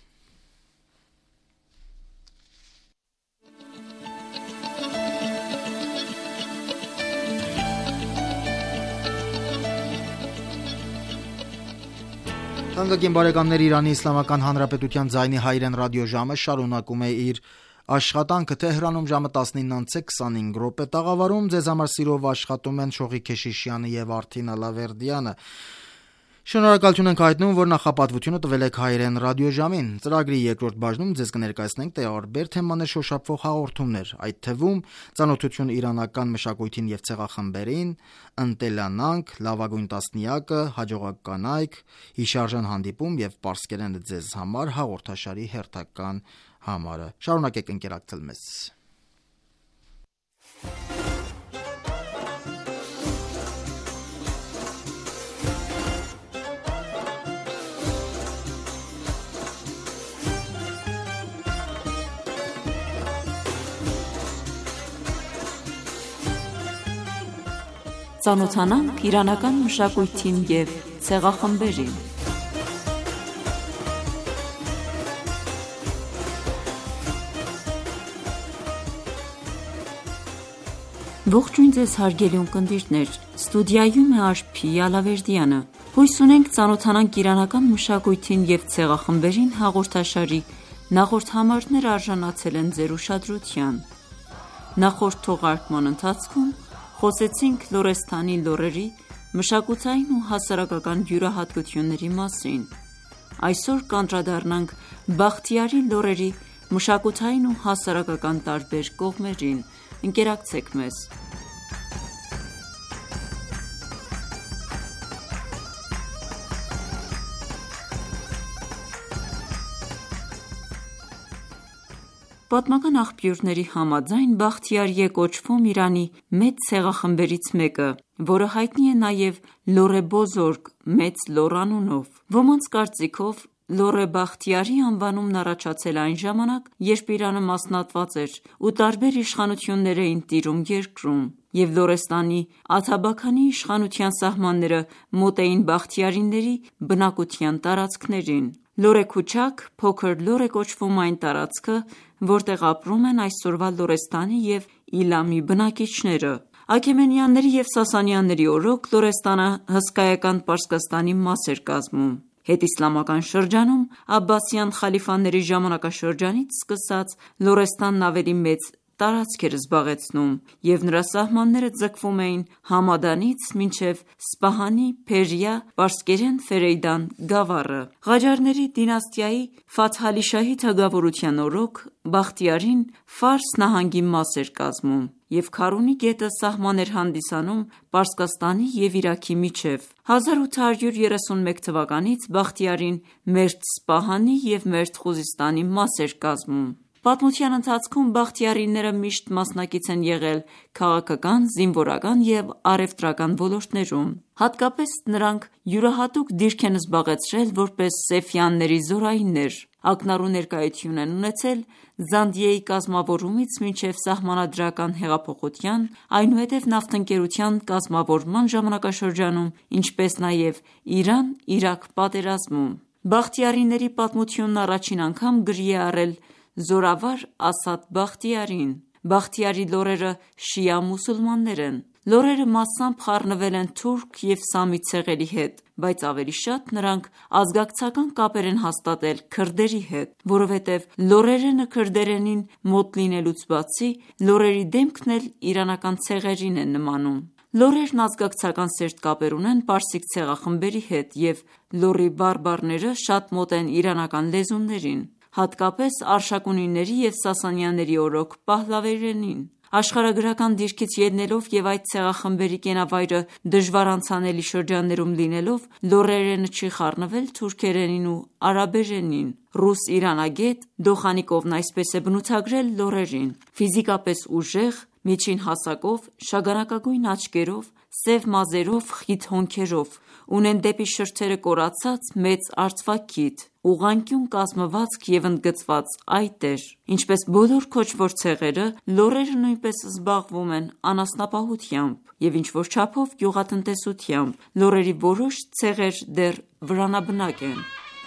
S2: Թանկագին բարեկամներ, Իրանի Իսլամական Հանրապետության ձայնի հայրեն ռադիոժամը շարունակում է իր աշխատանքը Թեհրանում ժամը տասնինը քսանհինգ րոպե տաղավարում ձեզ համար սիրով աշխատում են Շողիկ Քեշիշյանը եւ Արթին Ալավերդյանը։ Շնորհակալություն ենք հայտնում, որ նախապատվությունը տվել եք հայրեն ռադիոժամին։ Ծրագրի երկրորդ բաժնում ձեզ կներկայացնենք տարբեր թեմաներ շոշափող հաղորդումներ, այդ թվում ծանոթություն իրանական մշակույթին եւ ցեղախմբերին, ընտելանանք, լավագույն տասնյակը, հաջողակ կանայք, հիշարժան հանդիպում եւ Պարսկերենը ձեզ համար հաղորդաշարի հերթական համարը։ Շարունակեք ընկերակցել մեզ։
S5: Ծանոթանանք իրանական մշակույթին և ցեղախմբերին։ Ողջույն ձեզ հարգելի ունկնդիրներ, ստուդիայում է Արփի Ալավերդյանը։ Հույս ունենք ծանոթանանք իրանական մշակույթին և ցեղախմբերին հաղորդաշարի նախորդ համարները արժանացել են ձեր ուշադրության։ Նախորդ թողարկման ընթացքում խոսեցինք Լորեստանի լոռերի մշակութային ու հասարակական յուրահատկությունների մասին։ Այսօր կանդրադառնանք Բախտիարի լոռերի մշակութային ու հասարակական տարբեր կողմերին։ ընկերակցեք մեզ: Պատմական աղբյուրների համաձայն Բախտիարի է կոչվում Իրանի մեծ ցեղախմբերից մեկը, որը հայտնի է նաև Լոռե Բոզորգ (Մեծ լոռ) անունով: Ոմանց կարծիքով Լոռե Բախտիարի անվանումն առաջացել է այն ժամանակ, երբ Իրանը մասնատված էր ու տարբեր իշխանություններ էին տիրում երկրում, և Լորեստանի Աթաբաքանի իշխանության սահմանները մոտ էին Բախտիարիների բնակության տարածքներին: Լոռե Քուչաք (Փոքր Լոռ) է կոչվում այն տարածքը, որտեղ ապրում են այսօրվա Լորեստանի և Իլամի բնակիչները: Աքեմենյանների և Սասանյանների օրոք Լորեստանը հսկայական Պարսկաստանի մաս էր կազմում: Հետիսլամական շրջանում Աբբասյան խալիֆաների ժամանակաշրջանից սկսած Լորեստանն ավելի մեծ տարածք էր զբաղեցնում և նրա սահմանները ձգվում էին Համադանից մինչև Սպահանի Փերիա (պարսկերեն Ֆերեյդան) գավառը: Ղաջարների դինաստիայի Ֆաթհ Ալի Շահի թագավորության օրոք Բախտիարին Ֆարս նահանգի մաս էր կազմում և Քարունի գետը սահման էր հանդիսանում Պարսկաստանի և Իրաքի միջև: հազար ութ հարյուր երեսունմեկ թվականից Բախտիարին Մերձ Սպահանի և Մերձ Խուզիստանի մաս էր կազմում: Պատմության ընթացքում Բախտիարիները միշտ մասնակից են եղել քաղաքական, զինվորական և առևտրական ոլորտներում: Հատկապես նրանք յուրահատուկ դիրք են զբաղեցրել որպես Սեֆյանների զորայիններ: Ակնառու ներկայություն են ունեցել Զանդիեի կազմավորումից մինչև Սահմանադրական հեղափոխության, այնուհետև նավթընկերության կազմավորման ժամանակաշրջանում, ինչպես նաև Իրան-Իրաք պատերազմում: Բախտիարիների պատմությունն առաջին անգամ գրի է առել Զորավար Ասադ Բախտիարին: Բախտիարի լոռերը շիա մուսուլմաններ են: Լոռերը մասամբ խառնվել են թուրք և սամի ցեղերի հետ, բայց ավելի շատ նրանք ազգակցական կապեր են հաստատել քրդերի հետ, որովհետև լոռերենը քրդերենին մոտ լինելուց բացի, լոռերի դեմքն էլ իրանական ցեղերին է նմանում: Լոռերն ազգակցական սերտ կապեր ունեն պարսիկ ցեղախմբերի հետ և լոռի բարբառները շատ մոտ են իրանական լեզուներին, հատկապես Արշակունիների և Սասանյանների օրոք Փահլավերենին: Աշխարհագրական դիրքից ելնելով և այդ ցեղախմբերի կենավայրը դժվար անցանելի շրջաններում լինելով, լոռերենը չի խառնվել թուրքերենին ու արաբերենին: Ռուս իրանագետ Դոխանիկովն այսպես է բնութագրել լոռերին. «Ֆիզիկապես ուժեղ, միջին հասակով, շագանակագույն աչքերով, սև մազերով, խիտ հոնքերով, ունեն դեպի շրթերը կորացած մեծ արծվաքիթ, ուղղանկյուն կազմվածք և ընդգծված այտեր: Ինչպես բոլոր քոչվոր ցեղերը, լոռերը նույնպես զբաղվում են անասնապահությամբ և ինչ-որ չափով գյուղատնտեսությամբ: Լոռերի որոշ ցեղեր դեռ վրանաբնակ են»: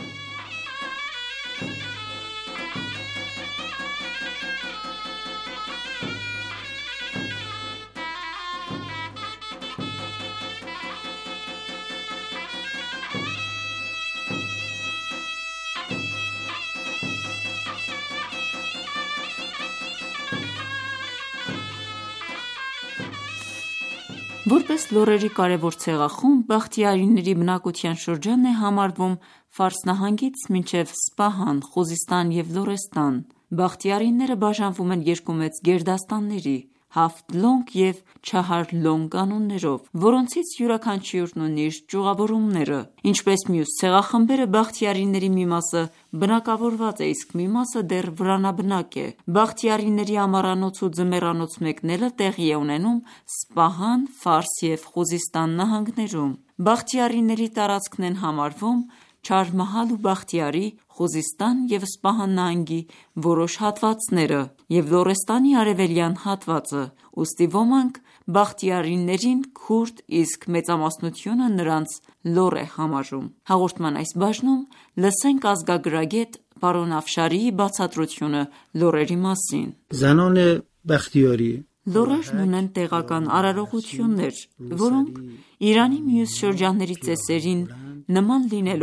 S5: Որպես լոռերի կարևոր ցեղախումբ, Բախտիարիների բնակության շրջանն է համարվում Ֆարս նահանգից մինչև Սպահան, Խուզիստան և Լորեստան: Բախտիարիները բաժանվում են երկու մեծ գերդաստանների՝ Հաֆթ Լոնգ և Չահար Լոնգ անուններով, որոնցից յուրաքանչյուրն ունի իր ճյուղավորումները: Ինչպես մյուս ցեղախմբերը, Բախտիարիների մի մասը բնակավորված է, իսկ մի մասը դեռ վրանաբնակ է: Բախտիարիների ամառանոց ու ձմեռանոց մեկնելը տեղի է ունենում Սպահան, Ֆարս և Խուզիստան նահանգներում: Բախտիարիների տարածքն են համարվում Չահարմահալ ու Բախտիարի, Խուզիստան և Սպահան նահանգի որոշ հատվածները և Լորեստանի արևելյան հատվածը, ուստի ոմանք Բախտիարիներին քուրդ, իսկ մեծամասնությունը նրանց լոռ է համարում: Հաղորդման այս բաժնում լսենք ազգագրագետ պարոն Աֆշարիի բացատրությունը լոռերի մասին:
S6: زنان بختیاری
S5: Լոռերն ունեն տեղական արարողություններ, որոնք Իրանի մյուս շրջանների ծեսերին նման լինելով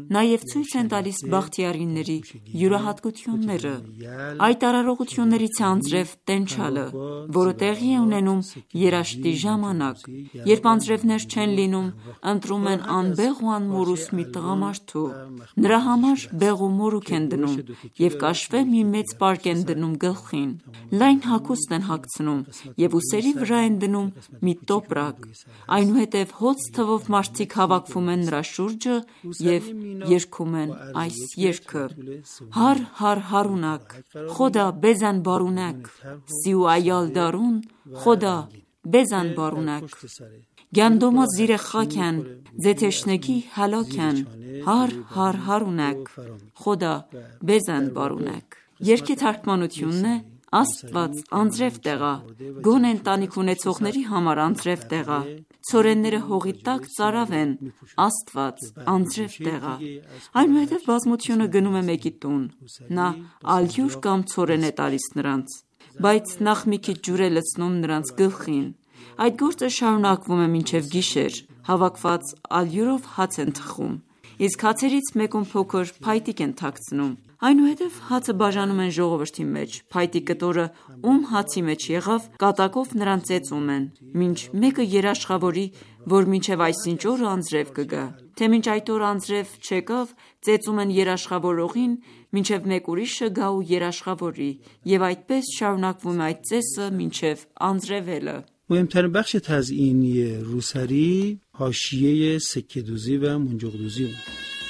S5: նաև ցույց են տալիս բախտիարիների յուրահատկությունները։ Այդ արարողություններից է անձրև տենչալը, որը տեղի է ունենում երաշտի ժամանակ, երբ անձրևներ չեն լինում, ընտրում են անբեղ ու անմորուս մի տղամարդու, նրա համար բեղ ու մորուք են դնում և կաշվե մի մեծ պարկ են դնում գլխին, լայն հագուստ են հագցնում և ուսերի վրա են դնում մի տոպրակ, այնուհետև հոծ թվով մարդիկ հավաքվում են նրա շուրջը և երգում են այս երգը. Հար հար հարունակ, խոդա բեզան բարունակ, սիու այալ դարուն, խոդա բեզան բարունակ, գանդոմա զիրե խաքեն, ձեթեշնեգի հալոքեն, հար հար հարունակ, խոդա բեզան բարունակ։ Երգի թարգմանությունն է. Աստված անձրև տեղա, գոն ընտանիք ունեցողների համար անձրև տեղա, ցորենները հողի տակ ծարավ են, Աստված անձրև տեղա։ Այնուհետև բազմությունը գնում է մեկի տուն, նա ալյուր կամ ցորեն է տալիս նրանց, բայց նախ մի քիչ ջուր է լցնում նրանց գլխին։ Այդ գործը շարունակվում է մինչև գիշեր, հավաքված ալյուրով հաց են թխում, իսկ հացերից մեկում փոքր փայտիկ են թաքցնում։ Այնուհետև հացը բաժանում են ժողովրդի մեջ, փայտի կտորը ում հացի մեջ եղավ, կատակով նրան ծեծում են, մինչ մեկը երաշխավորի, որ մինչև այսինչ օրը անձրև կգա, թե մինչ այդ օրը անձրև չեկավ, ծեծում են երաշխավորողին, մինչև մեկ ուրիշը գա ու երաշխավորի, և այդպես շարունակվում է այդ ծեսը մինչև անձրևելը։
S6: مهمترین بخش تزیینی روسری حاشیه سکه‌دوزی و منجق‌دوزی بود.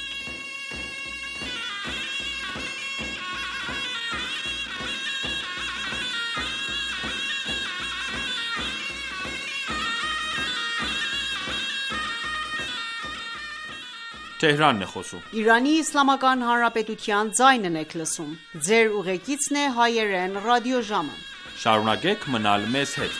S1: Թեհրանն է խոսում։
S4: Իրանի Իսլամական Հանրապետության ձայնն եք լսում։ Ձեր ուղեկիցն է հայերեն ռադիոժամը։
S1: Շարունակեք մնալ մեզ հետ։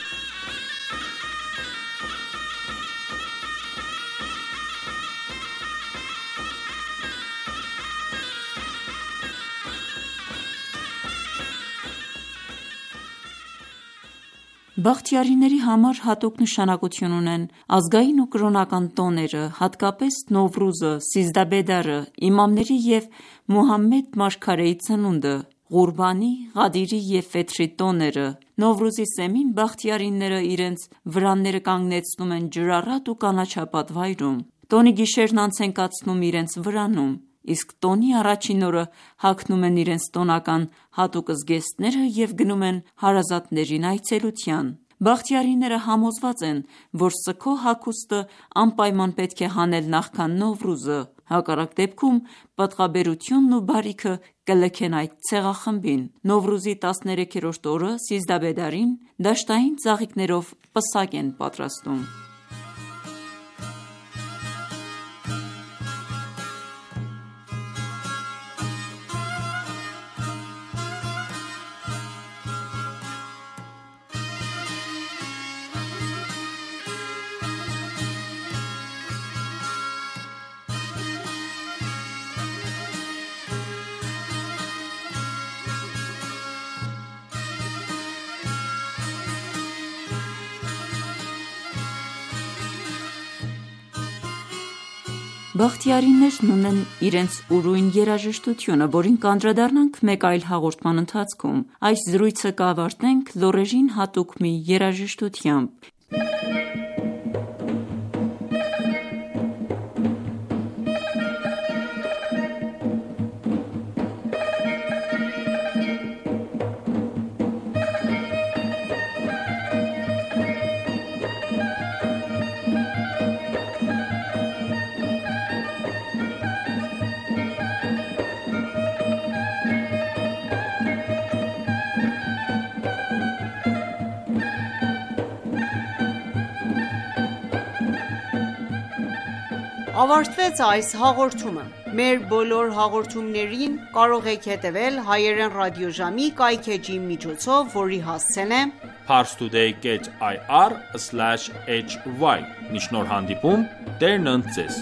S5: Բախտիարիների համար հատուկ նշանակություն ունեն ազգային ու կրոնական տոները, հատկապես Նովրուզը, Սիզդաբեդարը, իմամների և Մուհամմեդ մարգարեի ծնունդը, Ղուրբանի, Ղադիրի և Ֆեթրի տոները։ Նովրուզի սեմին բախտիարիները իրենց վրանները կանգնեցնում են ջրառատ ու կանաչապատ վայրում։ Տոնի գիշերն անց են կացնում իրենց վրանում, իսկ տոնի առաջին օրը հագնում են իրենց տոնական հատուկ զգեստները և գնում են հարազատներին այցելության։ Բախտիարիները համոզված են, որ սգո հագուստը անպայման պետք է հանել նախքան Նովրուզը, հակառակ դեպքում պտղաբերությունն ու բարիքը կլքեն այդ ցեղախմբին։ Նովրուզի տասներեքերորդ օրը Սիզդաբեդարին դաշտային ծաղիկներով պսակ են պատրաստում։ Բախտիարիներն ունեն իրենց ուրույն երաժշտությունը, որին կանդրադառնանք մեկ այլ հաղորդման ընթացքում։ Այս զրույցը կավարտենք լոռեժին հատուկ մի երաժշտությամբ։
S4: Ավարտվեց այս հաղորդումը։ Մեր բոլոր հաղորդումներին կարող եք հետևել հայերեն ռադիոժամի կայքէջի միջոցով, որի հասցեն է
S1: parstoday dot ir slash h y։ Մինչ նոր հանդիպում, Տերն ընդ ձեզ։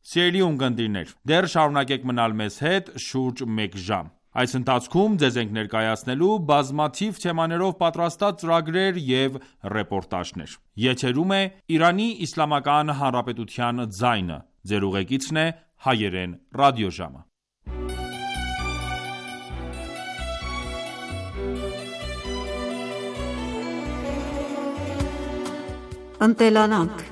S1: Սիրելի ունկնդիրներ, դեռ շարունակեք մնալ մեզ հետ շուրջ մեկ ժամ։ Այս ընթացքում ձեզ ենք ներկայացնելու բազմաթիվ թեմաներով պատրաստած ծրագրեր և ռեպորտաժներ։ Եթերում է Իրանի Իսլամական Հանրապետության ձայնը։ Ձեր ուղեկիցն է Հայերեն ռադիոժամը։
S5: Ընտելանանք։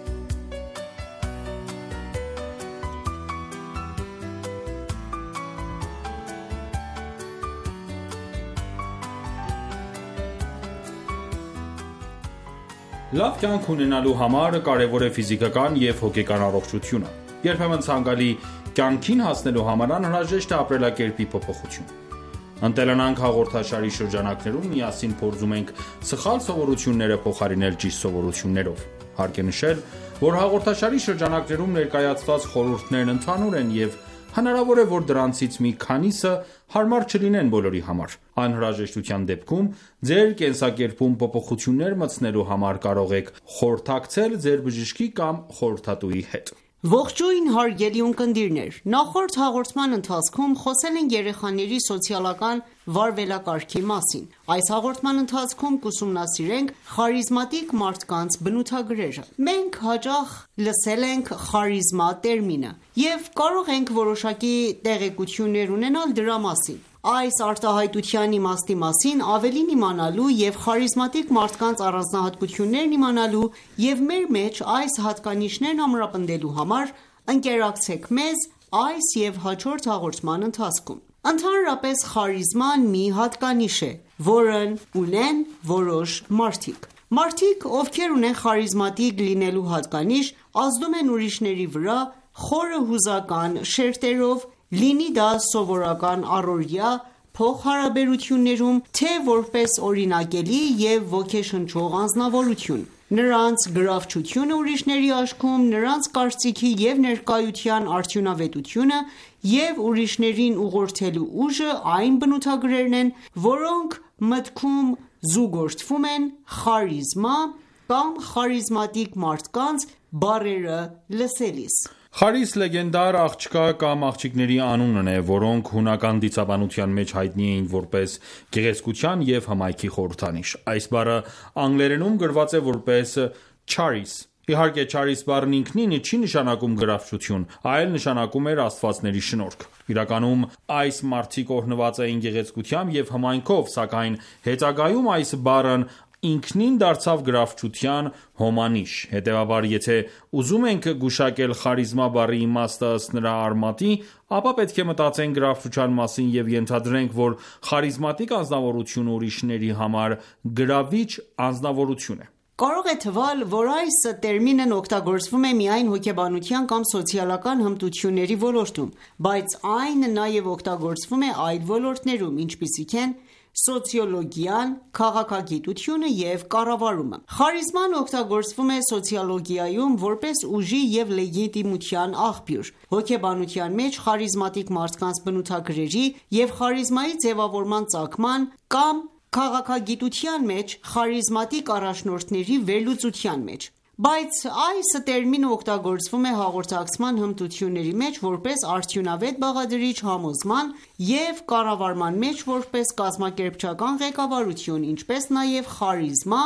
S1: Լավ կյանք ունենալու համար կարևոր է ֆիզիկական և հոգեկան առողջությունը։ Երբեմն ցանկալի կյանքին հասնելու համար անհրաժեշտ է ապրելակերպի փոփոխություն։ «Ընտելանանք» հաղորդաշարի շրջանակներում միասին փորձում ենք սխալ սովորությունները փոխարինել ճիշտ սովորություններով։ Հարկ է նշել, որ հաղորդաշարի շրջանակներում ներկայացված խորհուրդներն ընդհանուր են և հնարավոր է, որ դրանցից մի քանիսը հարմար չլինեն բոլորի համար։ Անհրաժեշտության դեպքում ձեր կենսակերպում փոփոխություններ մտցնելու համար կարող եք խորհրդակցել ձեր բժշկի կամ խորհրդատուի հետ։
S7: Ողջույն հարգելի ունկնդիրներ, նախորդ հաղորդման ընթացքում խոսել ենք երեխաների սոցիալական վարվելակարգի մասին։ Այս հաղորդման ընթացքում կուսումնասիրենք խարիզմատիկ մարդկանց բնութագրերը։ Մենք հաճախ լսել ենք խարիզմա տերմինը և կարող ենք որոշակի տեղեկություններ ունենալ դրա մասին։ Այս արտահայտության իմաստի մասին ավելին իմանալու և խարիզմատիկ մարդկանց առանձնահատկություններն իմանալու և մեր մեջ այս հատկանիշներն ամրապնդելու համար ընկերակցեք մեզ այս և հաջորդ հաղորդման ընթացքում։ Ընդհանրապես խարիզման մի հատկանիշ է, որն ունեն որոշ մարդիկ։ Մարդիկ, ովքեր ունեն խարիզմատիկ լինելու հատկանիշ, ազդում են ուրիշների վրա խորը հուզական շերտերով, լինի դա սովորական առօրյա փոխհարաբերություններում, թե որպես օրինակելի և ոգեշնչող անձնավորություն։ Նրանց գրավչությունը ուրիշների աչքում, նրանց կարծիքի և ներկայության արդյունավետությունը և ուրիշներին ուղղորդելու ուժը այն բնութագրերն են, որոնք մտքում զուգորդվում են խարիզմա կամ խարիզմատիկ մարդկանց բառերը լսելիս։
S1: Խարիս լեգենդար աղջկա կամ աղջիկների անունն է, որոնք հունական դիցաբանության մեջ հայտնի էին որպես գեղեցկության և հմայքի խորհրդանիշ։ Այս բառը անգլերենում գրված է որպես charis։ Իհարկե, charis բառն ինքնին չի նշանակում գրավչություն, այլ նշանակում էր աստվածների շնորհք։ Իրականում այս մարդիկ օրհնված էին գեղեցկությամբ և հմայքով, սակայն հետագայում այս բառն ինքնին դարձավ գրավչության հոմանիշ։ Հետևաբար, եթե ուզում ենք գուշակել խարիզմա բառի իմաստը ըստ նրա արմատի, ապա պետք է մտածենք գրավչության մասին և ենթադրենք, որ խարիզմատիկ անձնավորությունը ուրիշների համար գրավիչ անձնավորություն է։
S7: Կարող է թվալ, որ այս տերմինն օգտագործվում է միայն հոգեբանության կամ սոցիալական հմտությունների ոլորտում, բայց այն նաև օգտագործվում է այլ ոլորտներում, ինչպիսիք են սոցիոլոգիան, քաղաքագիտությունը և կառավարումը։ Խարիզման օգտագործվում է սոցիոլոգիայում որպես ուժի և լեգիտիմության աղբյուր։ Հոգեբանության մեջ խարիզմատիկ մարդկանց բնութագրերի և խարիզմայի ձևավորման ծագման կամ քաղաքագիտության մեջ խարիզմատիկ առաջնորդների վերլուծության մեջ։ Բայց այս տերմինը օգտագործվում է հաղորդակցման հմտությունների մեջ որպես արդյունավետ բաղադրիչ համոզման և կառավարման մեջ որպես կազմակերպչական ղեկավարություն, ինչպես նաև խարիզմա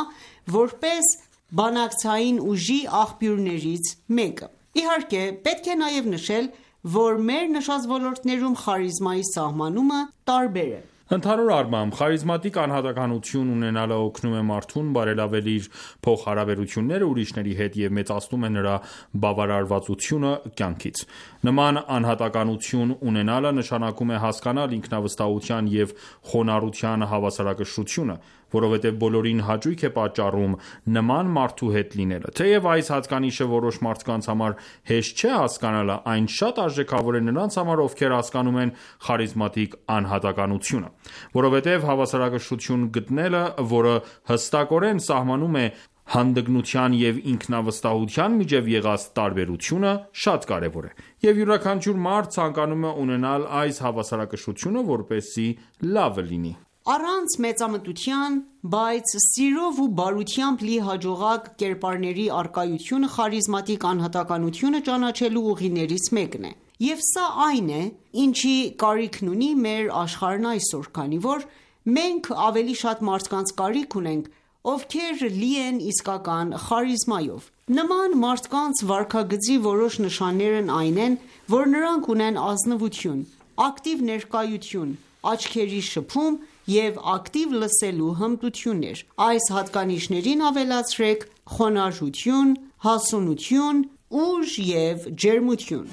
S7: որպես բանակցային ուժի աղբյուրներից մեկը։ Իհարկե, պետք է նաև նշել, որ մեր նշած ոլորտներում խարիզմայի սահմանումը տարբեր է։
S1: Ընդհանուր առմամբ, խարիզմատիկ անհատականություն ունենալը օգնում է մարդուն բարելավել իր փոխհարաբերությունները ուրիշների հետ և մեծացնում է նրա բավարարվածությունը կյանքից։ Նման անհատականություն ունենալը նշանակում է հասկանալ ինքնավստահության և խոնարհության հավասարակշռությունը, որովհետև բոլորին հաճույք է պատճառում նման մարդու հետ լինելը։ Թեև այս հատկանիշը որոշ մարդկանց համար հեշտ չէ հասկանալը, այն շատ արժեքավոր է նրանց համար, ովքեր հասկանում են խարիզմատիկ անհատականությունը, որովհետև հավասարակշռություն գտնելը, որը հստակորեն սահմանում է հանդգնության և ինքնավստահության միջև եղած տարբերությունը, շատ կարևոր է, և յուրաքանչյուր մարդ ցանկանում է ունենալ այս հավասարակշռությունը, որպեսզի լավը լինի։
S7: Առանց մեծամտության, բայց սիրով ու բարությամբ լի հաջողակ կերպարների առկայությունը խարիզմատիկ անհատականությունը ճանաչելու ուղիներից մեկն է: Եվ սա այն է, ինչի կարիքն ունի մեր աշխարհն այսօր, քանի որ մենք ավելի շատ մարդկանց կարիք ունենք, ովքեր լի են իսկական խարիզմայով: Նման մարդկանց վարքագծի որոշ նշաններն այն են, որ նրանք ունեն ազնվություն, ակտիվ ներկայություն, աչքերի շփում և ակտիվ լսելու հմտություններ: Այս հատկանիշներին ավելացրեք խոնարհություն, հասունություն, ուժ և ջերմություն: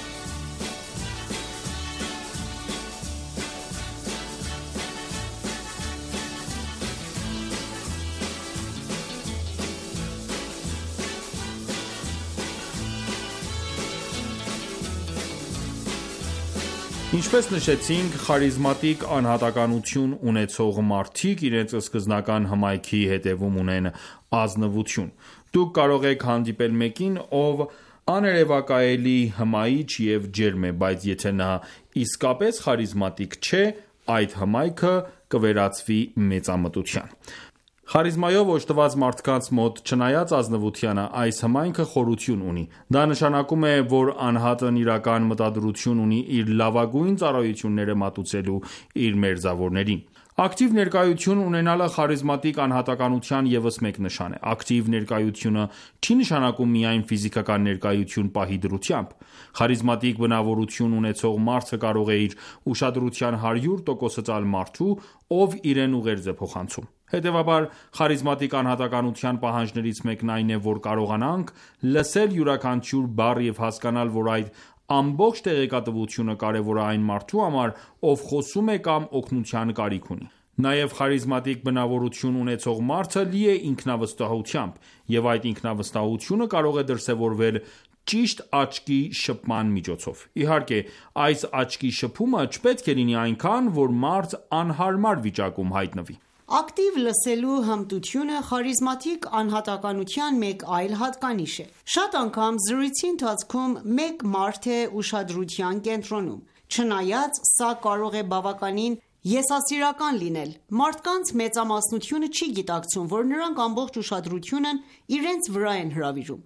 S1: Ինչպես նշեցինք, խարիզմատիկ անհատականություն ունեցող մարդիկ իրենց սկզբնական հմայքի հետևում ունեն ազնվություն: Դուք կարող եք հանդիպել մեկին, ով աներևակայելի հմայիչ և ջերմ է, բայց եթե նա իսկապես խարիզմատիկ չէ, այդ հմայքը կվերածվի մեծամտության: Խարիզմայով օժտված մարդկանց մոտ, չնայած ազնվությանը, այս հմայքը խորություն ունի: Դա նշանակում է, որ անհատն իրական մտադրություն ունի իր լավագույն ծառայությունները մատուցելու իր մերձավորներին: Ակտիվ ներկայություն ունենալը խարիզմատիկ անհատականության ևս մեկ նշան է: Ակտիվ ներկայությունը չի նշանակում միայն ֆիզիկական ներկայություն պահի դրությամբ: Խարիզմատիկ բնավորություն ունեցող մարդը կարող է իր ուշադրության հարյուր տոկոսը տալ մարդու, ով իրեն ուղերձ է փոխանցում: Հետևաբար, խարիզմատիկ անհատականության պահանջներից մեկն այն է, որ կարողանանք լսել յուրաքանչյուր բառ և հասկանալ, որ այդ ամբողջ տեղեկատվությունը կարևոր է այն մարդու համար, ով խոսում է կամ օգնության կարիք ունի: Նաև խարիզմատիկ բնավորություն ունեցող մարդը լի է ինքնավստահությամբ, և այդ ինքնավստահությունը կարող է դրսևորվել ճիշտ աչքի շփման միջոցով: Իհարկե, այս աչքի շփումը չպետք է լինի այնքան, որ մարդ անհարմար վիճակում հայտնվի:
S7: Ակտիվ լսելու հմտությունը խարիզմատիկ անհատականության մեկ այլ հատկանիշ է: Շատ անգամ զրույցի ընթացքում մեկ մարդ է ուշադրության կենտրոնում: Չնայած սա կարող է բավականին եսասիրական լինել, մարդկանց մեծամասնությունը չի գիտակցում, որ նրանք ամբողջ ուշադրությունն իրենց վրա են հրավիրում: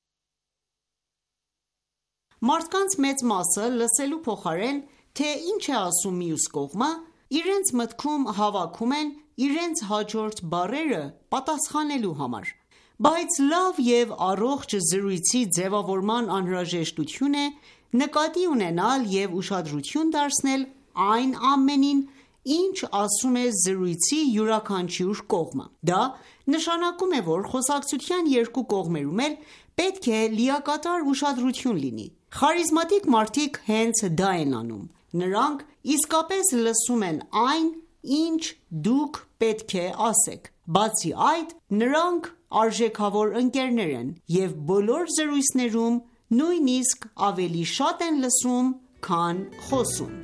S7: Մարդկանց մեծ մասը լսելու փոխարեն, թե ինչ է ասում մյուս կողմը, իրենց մտքում հավաքում են իրենց հաջորդ բառերը պատասխանելու համար: Բայց լավ և առողջ զրույցի ձևավորման անհրաժեշտություն է նկատի ունենալ և ուշադրություն դարձնել այն ամենին, ինչ ասում է զրույցի յուրաքանչյուր կողմը: Դա նշանակում է, որ խոսակցության երկու կողմերում էլ պետք է լիակատար ուշադրություն լինի: Խարիզմատիկ մարդիկ հենց դա են անում: Նրանք իսկապես լսում են այն, ինչ դուք պետք է ասեք: Բացի այդ, նրանք արժեքավոր ընկերներ են և բոլոր զրույցներում նույնիսկ ավելի շատ են լսում, քան խոսում: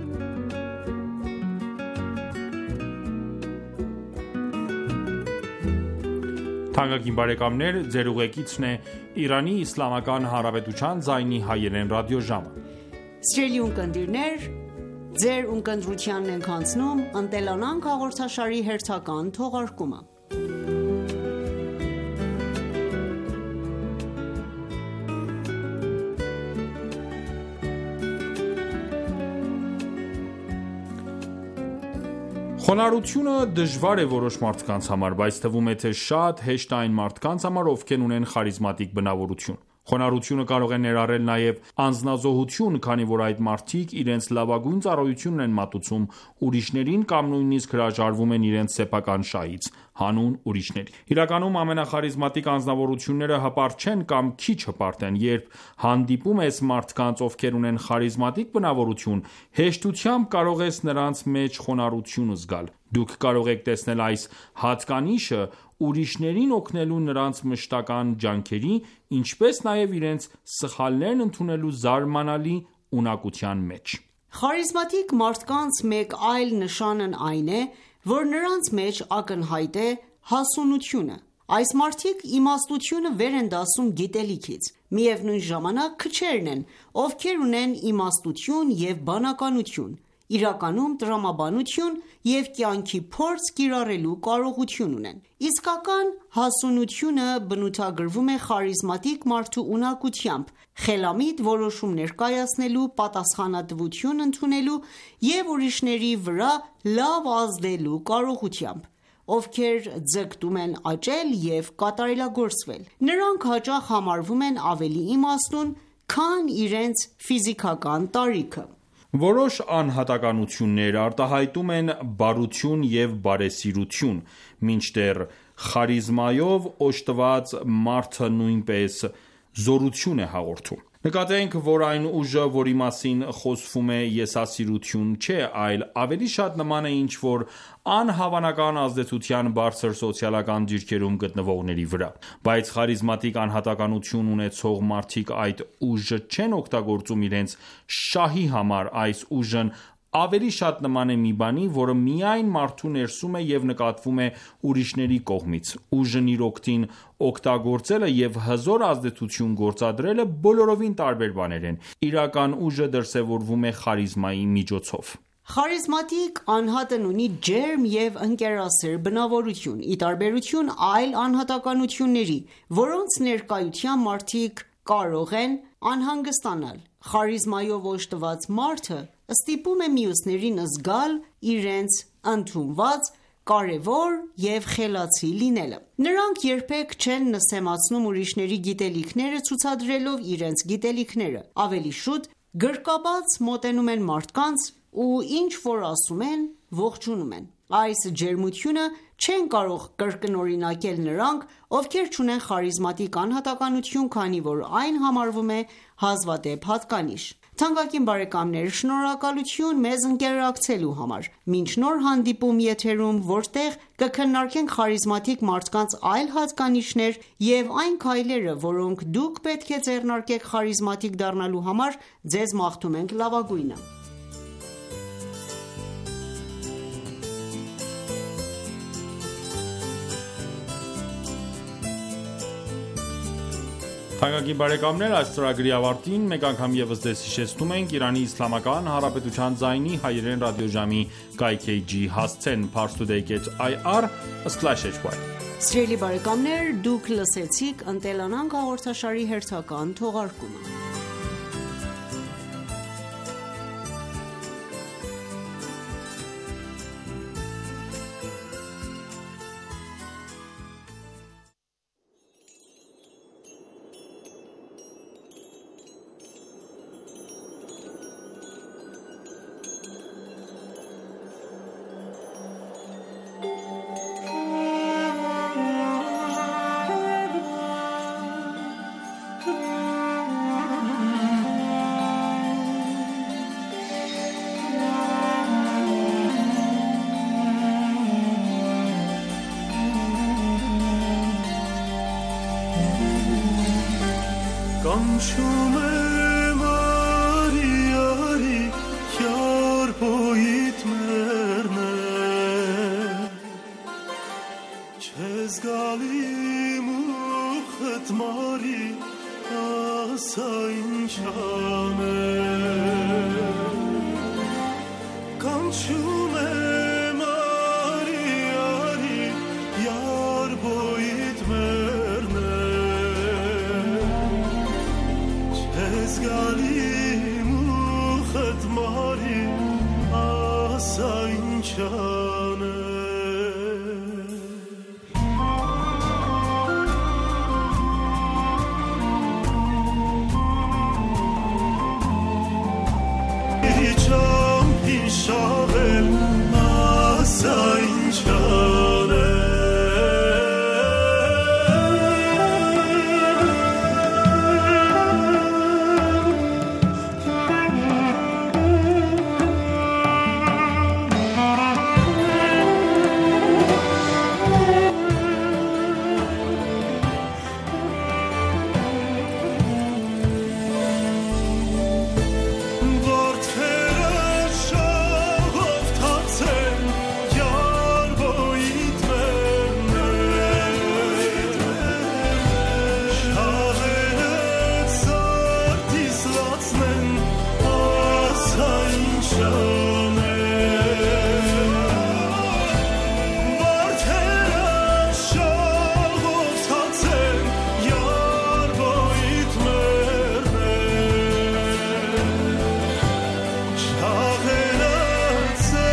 S1: Խոնարհությունը դժվար է որոշ մարդկանց համար, բայց թվում է, թե շատ հեշտ է այն մարդկանց համար, ովքեր ունեն խարիզմատիկ բնավորություն: Խոնարհությունը կարող է ներառել նաև անձնազոհություն, քանի որ այդ մարդիկ իրենց լավագույն ծառայությունն են մատուցում ուրիշներին կամ նույնիսկ հրաժարվում են իրենց սեփական շահից, հանուն ուրիշների: Իրականում ամենախարիզմատիկ անձնավորությունները հպարտ չեն կամ քիչ հպարտ են: Երբ հանդիպում ես մարդկանց, ովքեր ունեն խարիզմատիկ բնավորություն, հեշտությամբ կարող ես նրանց մեջ խոնարհություն զգալ: Դուք կարող եք տեսնել այս հատկանիշը ուրիշներին օգնելու նրանց մշտական ջանքերի, ինչպես նաև իրենց սխալներն ընդունելու զարմանալի ունակության մեջ:
S7: Խարիզմատիկ մարդկանց մեկ այլ նշանն այն է, որ նրանց մեջ ակնհայտ է հասունությունը: Այս մարդիկ իմաստությունը վեր են դասում գիտելիքից: Միևնույն ժամանակ քչերն են, ովքեր ունեն իմաստություն և բանականություն: իրականում տրամաբանություն և կյանքի փորձ կիրառելու կարողություն ունեն: Իսկական հասունությունը բնութագրվում է խարիզմատիկ մարդու ունակությամբ խելամիտ որոշումներ կայացնելու, պատասխանատվություն ընդունելու և ուրիշների վրա լավ ազդելու կարողությամբ, ովքեր ձգտում են աճել և կատարելագործվել: Նրանք հաճախ համարվում են ավելի իմաստուն, քան իրենց ֆիզիկական տարիքը:
S1: Որոշ անհատականություններ արտահայտում են բարություն և բարեսիրություն, մինչդեռ խարիզմայով օժտված մարդը նույնպես զորություն է հաղորդում: Նկատենք, որ այն ուժը, որի մասին խոսվում է, եսասիրություն չէ, այլ ավելի շատ նման է ինչ-որ անհավանական ազդեցության բարձր սոցիալական դիրքերում գտնվողների վրա: Բայց խարիզմատիկ անհատականություն ունեցող մարդիկ այդ ուժը չեն օգտագործում իրենց շահի համար: Այս ուժն ավելի շատ նման է մի բանի, որը միայն մարդու ներսում է և նկատվում է ուրիշների կողմից: Ուժն իր օգտին օգտագործելը և հզոր ազդեցություն գործադրելը բոլորովին տարբեր բաներ են: Իրական ուժը դրսևորվում է խարիզմայի միջոցով:
S7: Խարիզմատիկ անհատն ունի ջերմ և ընկերասեր բնավորություն, ի տարբերություն այլ անհատականությունների, որոնց ներկայությամբ մարդիկ կարող են անհանգստանալ: Խարիզմայով օժտված մարդը ստիպում է մյուսներին զգալ իրենց ընդունված, կարևոր և խելացի լինելը: Նրանք երբեք չեն նսեմացնում ուրիշների գիտելիքները ցուցադրելով իրենց գիտելիքները: Ավելի շուտ գրկաբաց մոտենում են մարդկանց ու ինչ որ ասում են, ողջունում են: Այս ջերմությունը չեն կարող կրկնօրինակել նրանք, ովքեր չունեն խարիզմատիկ անհատականություն, քանի որ այն համարվում է հազվադեպ հատկանիշ: Թանկագին բարեկամներ, շնորհակալություն մեզ ընկերակցելու համար: Մինչ նոր հանդիպում եթերում, որտեղ կքննարկենք խարիզմատիկ մարդկանց այլ հատկանիշներ և այն քայլերը, որոնք դուք պետք է ձեռնարկեք խարիզմատիկ դառնալու համար, ձեզ մաղթում ենք լավագույնը:
S1: Թանկագին բարեկամներ, այս ծրագրի ավարտին մեկ անգամ ևս ձեզ հիշեցնում ենք Իրանի Իսլամական Հանրապետության ձայնի հայերեն ռադիոժամի կայքէջի հասցեն՝ parstoday dot ir slash hy:
S7: Սիրելի բարեկամներ, դուք լսեցիք «Ընտելանանք» հաղորդաշարի հերթական թողարկումը:
S8: Կանչում եմ արի, արի, յարբոյիդ մերնե Չես գալի մուխդ մարի, ասա ինչ անեմ Կանչում եմ արի, արի, յարբոյիդ մերնե Զգալի մուխդ մարի, ասա ինչ անեմ Իչամ հիշավ է